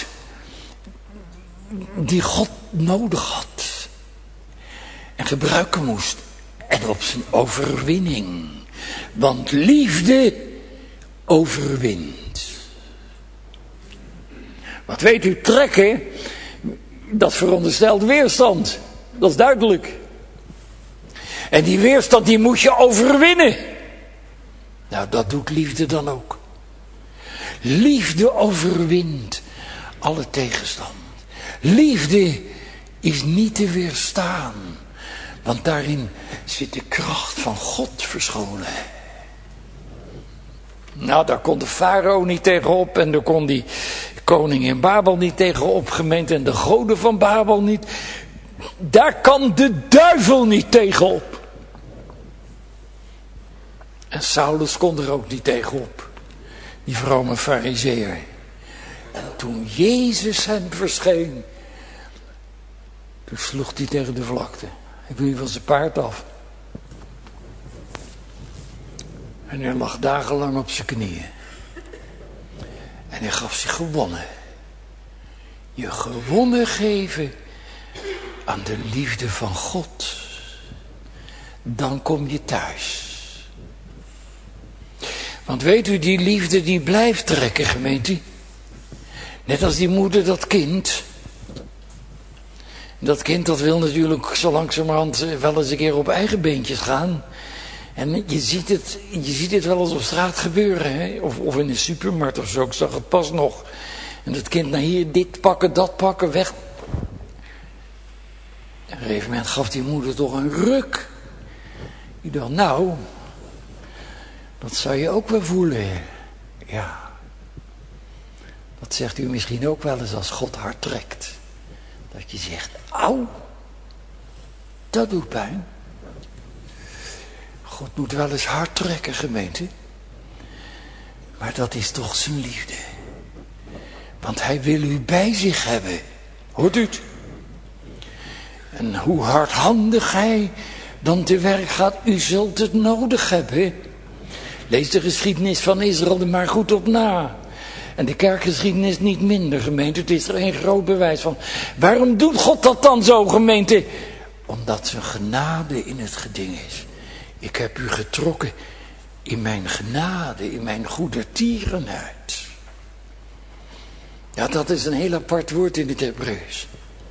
die God nodig had en gebruiken moest. En op zijn overwinning. Want liefde overwint. Wat weet u, trekken, dat veronderstelt weerstand. Dat is duidelijk. En die weerstand die moet je overwinnen. Nou, dat doet liefde dan ook. Liefde overwint alle tegenstand. Liefde is niet te weerstaan. Want daarin zit de kracht van God verscholen. Nou, daar kon de farao niet tegenop. En daar kon die koning in Babel niet tegenop, gemeente. En de goden van Babel niet. Daar kan de duivel niet tegenop. En Saulus kon er ook niet tegenop. Die vrome farizeeër. En toen Jezus hem verscheen, toen sloeg hij tegen de vlakte. Hij viel van zijn paard af. En hij lag dagenlang op zijn knieën. En hij gaf zich gewonnen. Je gewonnen geven aan de liefde van God. Dan kom je thuis. Want weet u, die liefde die blijft trekken, gemeente. Net als die moeder dat kind. Dat kind dat wil natuurlijk zo langzamerhand wel eens een keer op eigen beentjes gaan. En je ziet het wel eens op straat gebeuren. Hè? Of in een supermarkt of zo. Ik zag het pas nog. En dat kind naar hier, dit pakken, dat pakken, weg. En op een gegeven moment gaf die moeder toch een ruk. Die dacht, nou, dat zou je ook wel voelen. Ja. Dat zegt u misschien ook wel eens als God hard trekt. Dat je zegt, auw, dat doet pijn. God moet wel eens hard trekken, gemeente. Maar dat is toch zijn liefde. Want hij wil u bij zich hebben. Hoort u het? En hoe hardhandig hij dan te werk gaat, u zult het nodig hebben. Lees de geschiedenis van Israël er maar goed op na. En de kerkgeschiedenis niet minder, gemeente. Het is er een groot bewijs van. Waarom doet God dat dan zo, gemeente? Omdat zijn genade in het geding is. Ik heb u getrokken in mijn genade, in mijn goedertierenheid. Ja, dat is een heel apart woord in het Hebreeuws.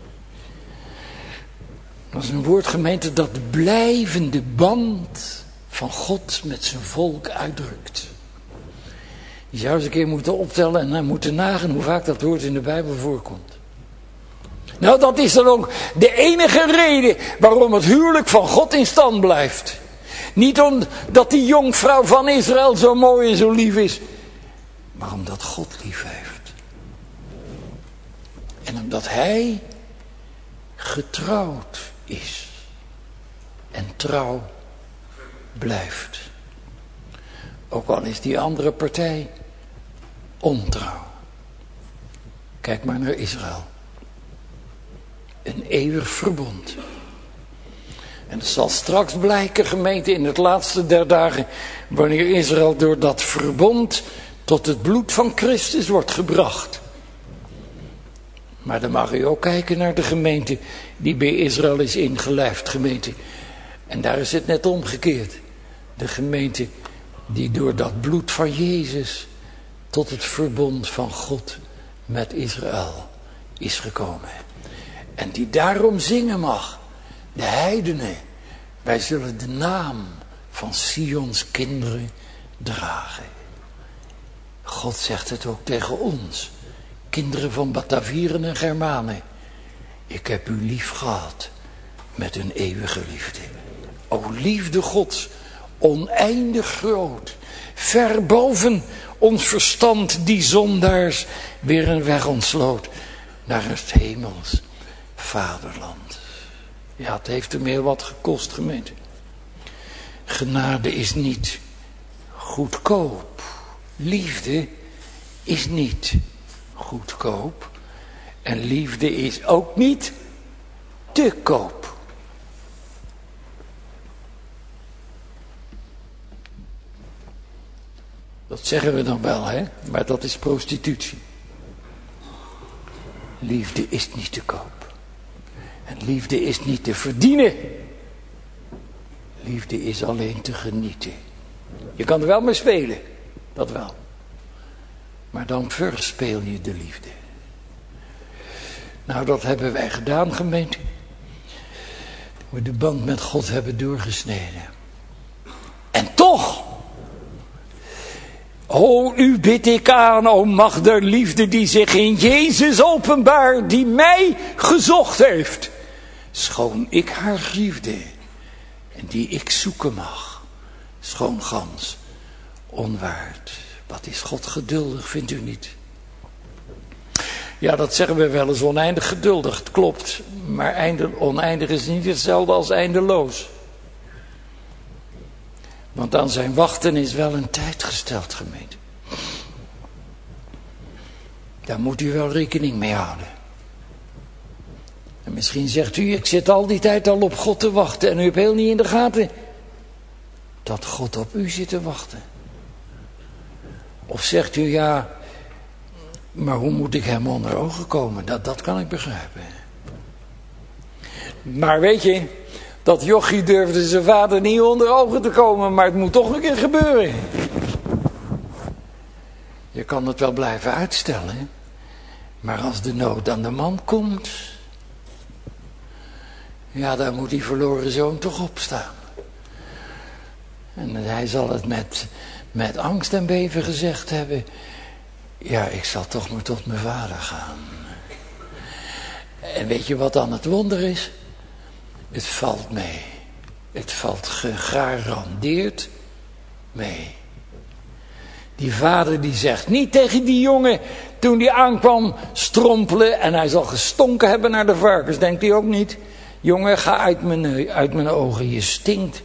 Dat is een woord, gemeente, dat de blijvende band van God met zijn volk uitdrukt. Je zou eens een keer moeten optellen en dan moeten nagaan hoe vaak dat woord in de Bijbel voorkomt. Nou, dat is dan ook de enige reden waarom het huwelijk van God in stand blijft. Niet omdat die jonkvrouw van Israël zo mooi en zo lief is, maar omdat God lief heeft. En omdat hij getrouwd is en trouw blijft. Ook al is die andere partij ontrouw. Kijk maar naar Israël. Een eeuwig verbond. En het zal straks blijken, gemeente, in het laatste der dagen, wanneer Israël door dat verbond tot het bloed van Christus wordt gebracht. Maar dan mag u ook kijken naar de gemeente die bij Israël is ingelijfd, gemeente. En daar is het net omgekeerd. De gemeente die door dat bloed van Jezus tot het verbond van God met Israël is gekomen. En die daarom zingen mag. De heidenen. Wij zullen de naam van Sions kinderen dragen. God zegt het ook tegen ons. Kinderen van Batavieren en Germanen. Ik heb u lief gehad met een eeuwige liefde. O liefde Gods, oneindig groot. Ver boven ons verstand die zondaars weer een weg ontsloot naar het hemels vaderland. Ja, het heeft hem heel wat gekost, gemeente. Genade is niet goedkoop. Liefde is niet goedkoop. En liefde is ook niet te koop. Dat zeggen we dan wel, hè? Maar dat is prostitutie. Liefde is niet te koop. En liefde is niet te verdienen. Liefde is alleen te genieten. Je kan er wel mee spelen, dat wel. Maar dan verspeel je de liefde. Nou, dat hebben wij gedaan, gemeente. We de band met God hebben doorgesneden. En toch, o, u bid ik aan, o macht der liefde die zich in Jezus openbaart, die mij gezocht heeft. Schoon ik haar griefde, en die ik zoeken mag, schoon gans onwaard. Wat is God geduldig, vindt u niet? Ja, dat zeggen we wel eens, oneindig geduldig, het klopt. Maar oneindig is niet hetzelfde als eindeloos. Want aan zijn wachten is wel een tijd gesteld, gemeente. Daar moet u wel rekening mee houden. En misschien zegt u, ik zit al die tijd al op God te wachten. En u hebt heel niet in de gaten dat God op u zit te wachten. Of zegt u, ja, maar hoe moet ik hem onder ogen komen? Dat kan ik begrijpen. Maar weet je, dat jochie durfde zijn vader niet onder ogen te komen, maar het moet toch een keer gebeuren. Je kan het wel blijven uitstellen, maar als de nood aan de man komt, ja, dan moet die verloren zoon toch opstaan. En hij zal het met angst en beven gezegd hebben, ja, ik zal toch maar tot mijn vader gaan. En weet je wat dan het wonder is? Het valt mee. Het valt gegarandeerd mee. Die vader die zegt niet tegen die jongen toen die aankwam strompelen en hij zal gestonken hebben naar de varkens. Denkt hij ook niet? Jongen, ga uit mijn ogen, je stinkt.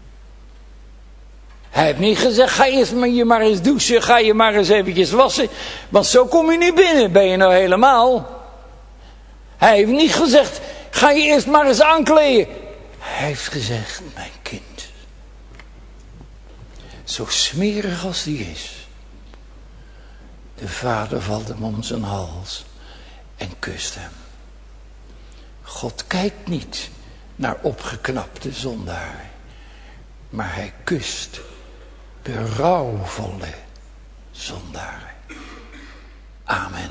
Hij heeft niet gezegd, ga eerst je maar eens douchen, ga je maar eens eventjes wassen. Want zo kom je niet binnen, ben je nou helemaal. Hij heeft niet gezegd, ga je eerst maar eens aankleden. Hij heeft gezegd, mijn kind. Zo smerig als die is. De vader valt hem om zijn hals en kust hem. God kijkt niet naar opgeknapte zondaar. Maar hij kust berouwvolle zondaren. Amen.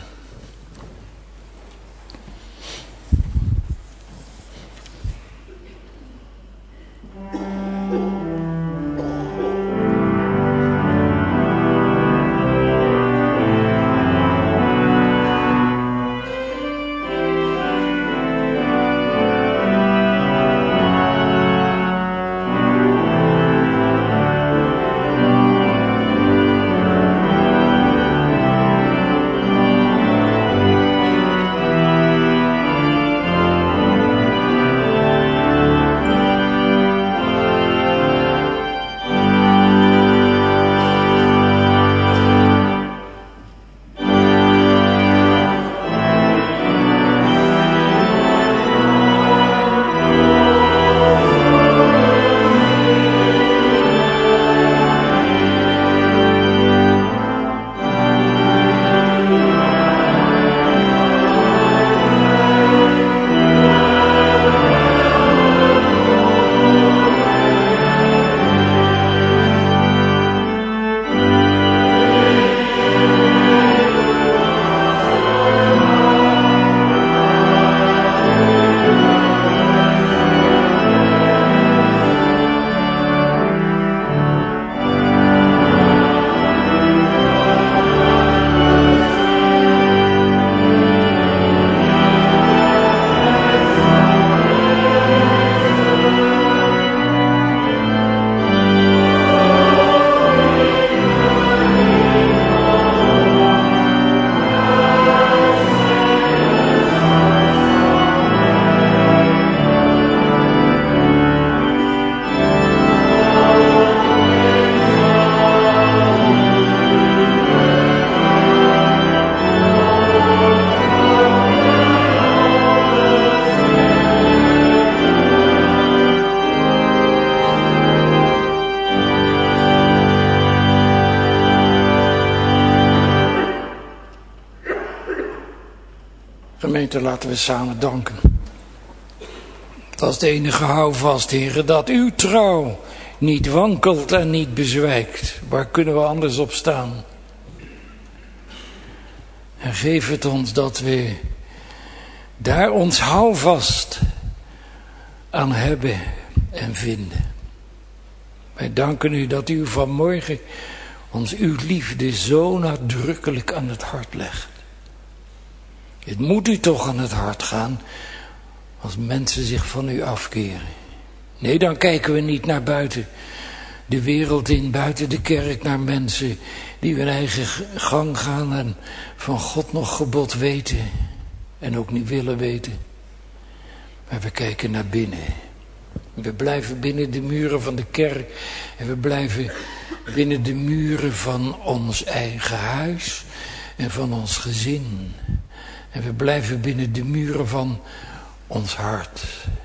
Gemeente, laten we samen danken. Dat is de enige houvast, Heere, dat uw trouw niet wankelt en niet bezwijkt. Waar kunnen we anders op staan? En geef het ons dat we daar ons houvast aan hebben en vinden. Wij danken u dat u vanmorgen ons uw liefde zo nadrukkelijk aan het hart legt. Het moet u toch aan het hart gaan als mensen zich van u afkeren. Nee, dan kijken we niet naar buiten de wereld in, buiten de kerk, naar mensen die hun eigen gang gaan en van God nog gebod weten en ook niet willen weten. Maar we kijken naar binnen. We blijven binnen de muren van de kerk en we blijven binnen de muren van ons eigen huis en van ons gezin. En we blijven binnen de muren van ons hart.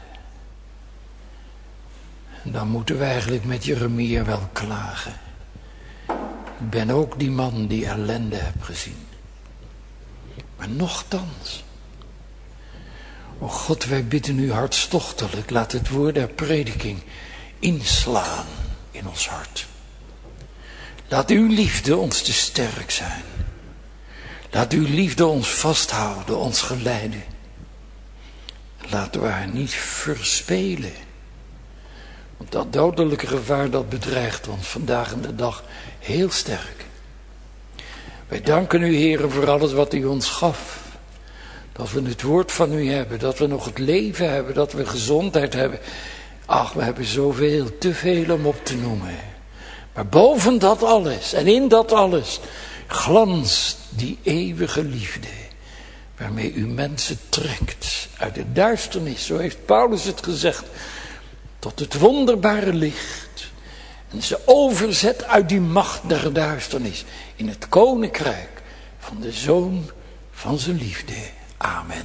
En dan moeten we eigenlijk met Jeremia wel klagen. Ik ben ook die man die ellende heb gezien. Maar nochtans. O God, wij bidden u hartstochtelijk. Laat het woord der prediking inslaan in ons hart. Laat uw liefde ons te sterk zijn. Laat uw liefde ons vasthouden, ons geleiden. Laten we haar niet verspelen. Want dat dodelijke gevaar dat bedreigt ons vandaag en de dag heel sterk. Wij danken u, Heere, voor alles wat u ons gaf. Dat we het woord van u hebben, dat we nog het leven hebben, dat we gezondheid hebben. Ach, we hebben zoveel, te veel om op te noemen. Maar boven dat alles en in dat alles glanst die eeuwige liefde. Waarmee u mensen trekt uit de duisternis, zo heeft Paulus het gezegd, tot het wonderbare licht. En ze overzet uit die macht der duisternis in het koninkrijk van de Zoon van zijn liefde. Amen.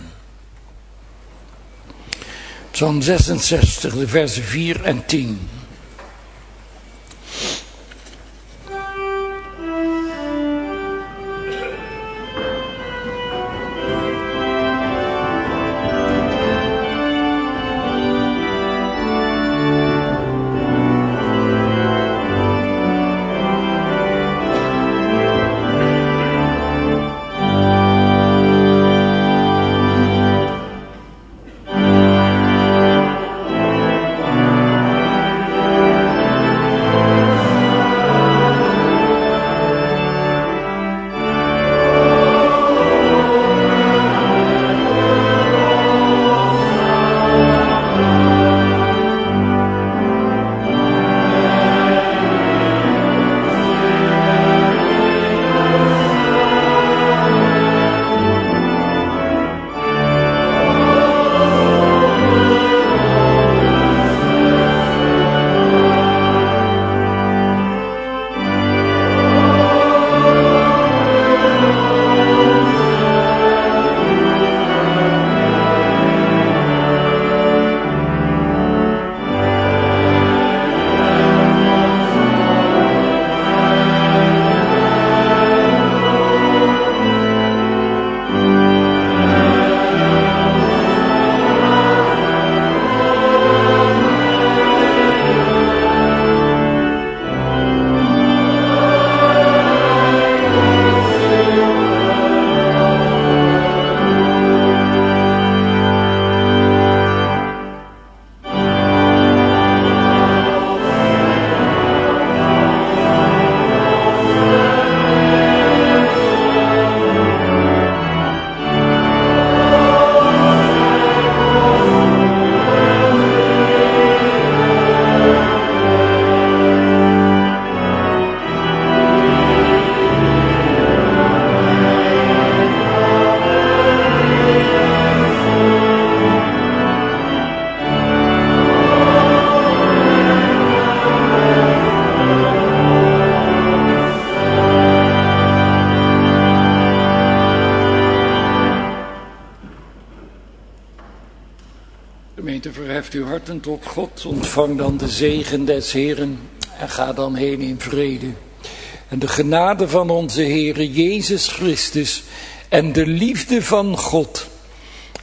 Psalm 66, de versen 4 en 10. Gemeente, verheft uw harten tot God, ontvang dan de zegen des Heeren en ga dan heen in vrede. En de genade van onze Heere Jezus Christus en de liefde van God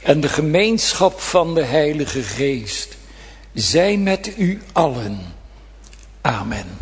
en de gemeenschap van de Heilige Geest zij met u allen. Amen.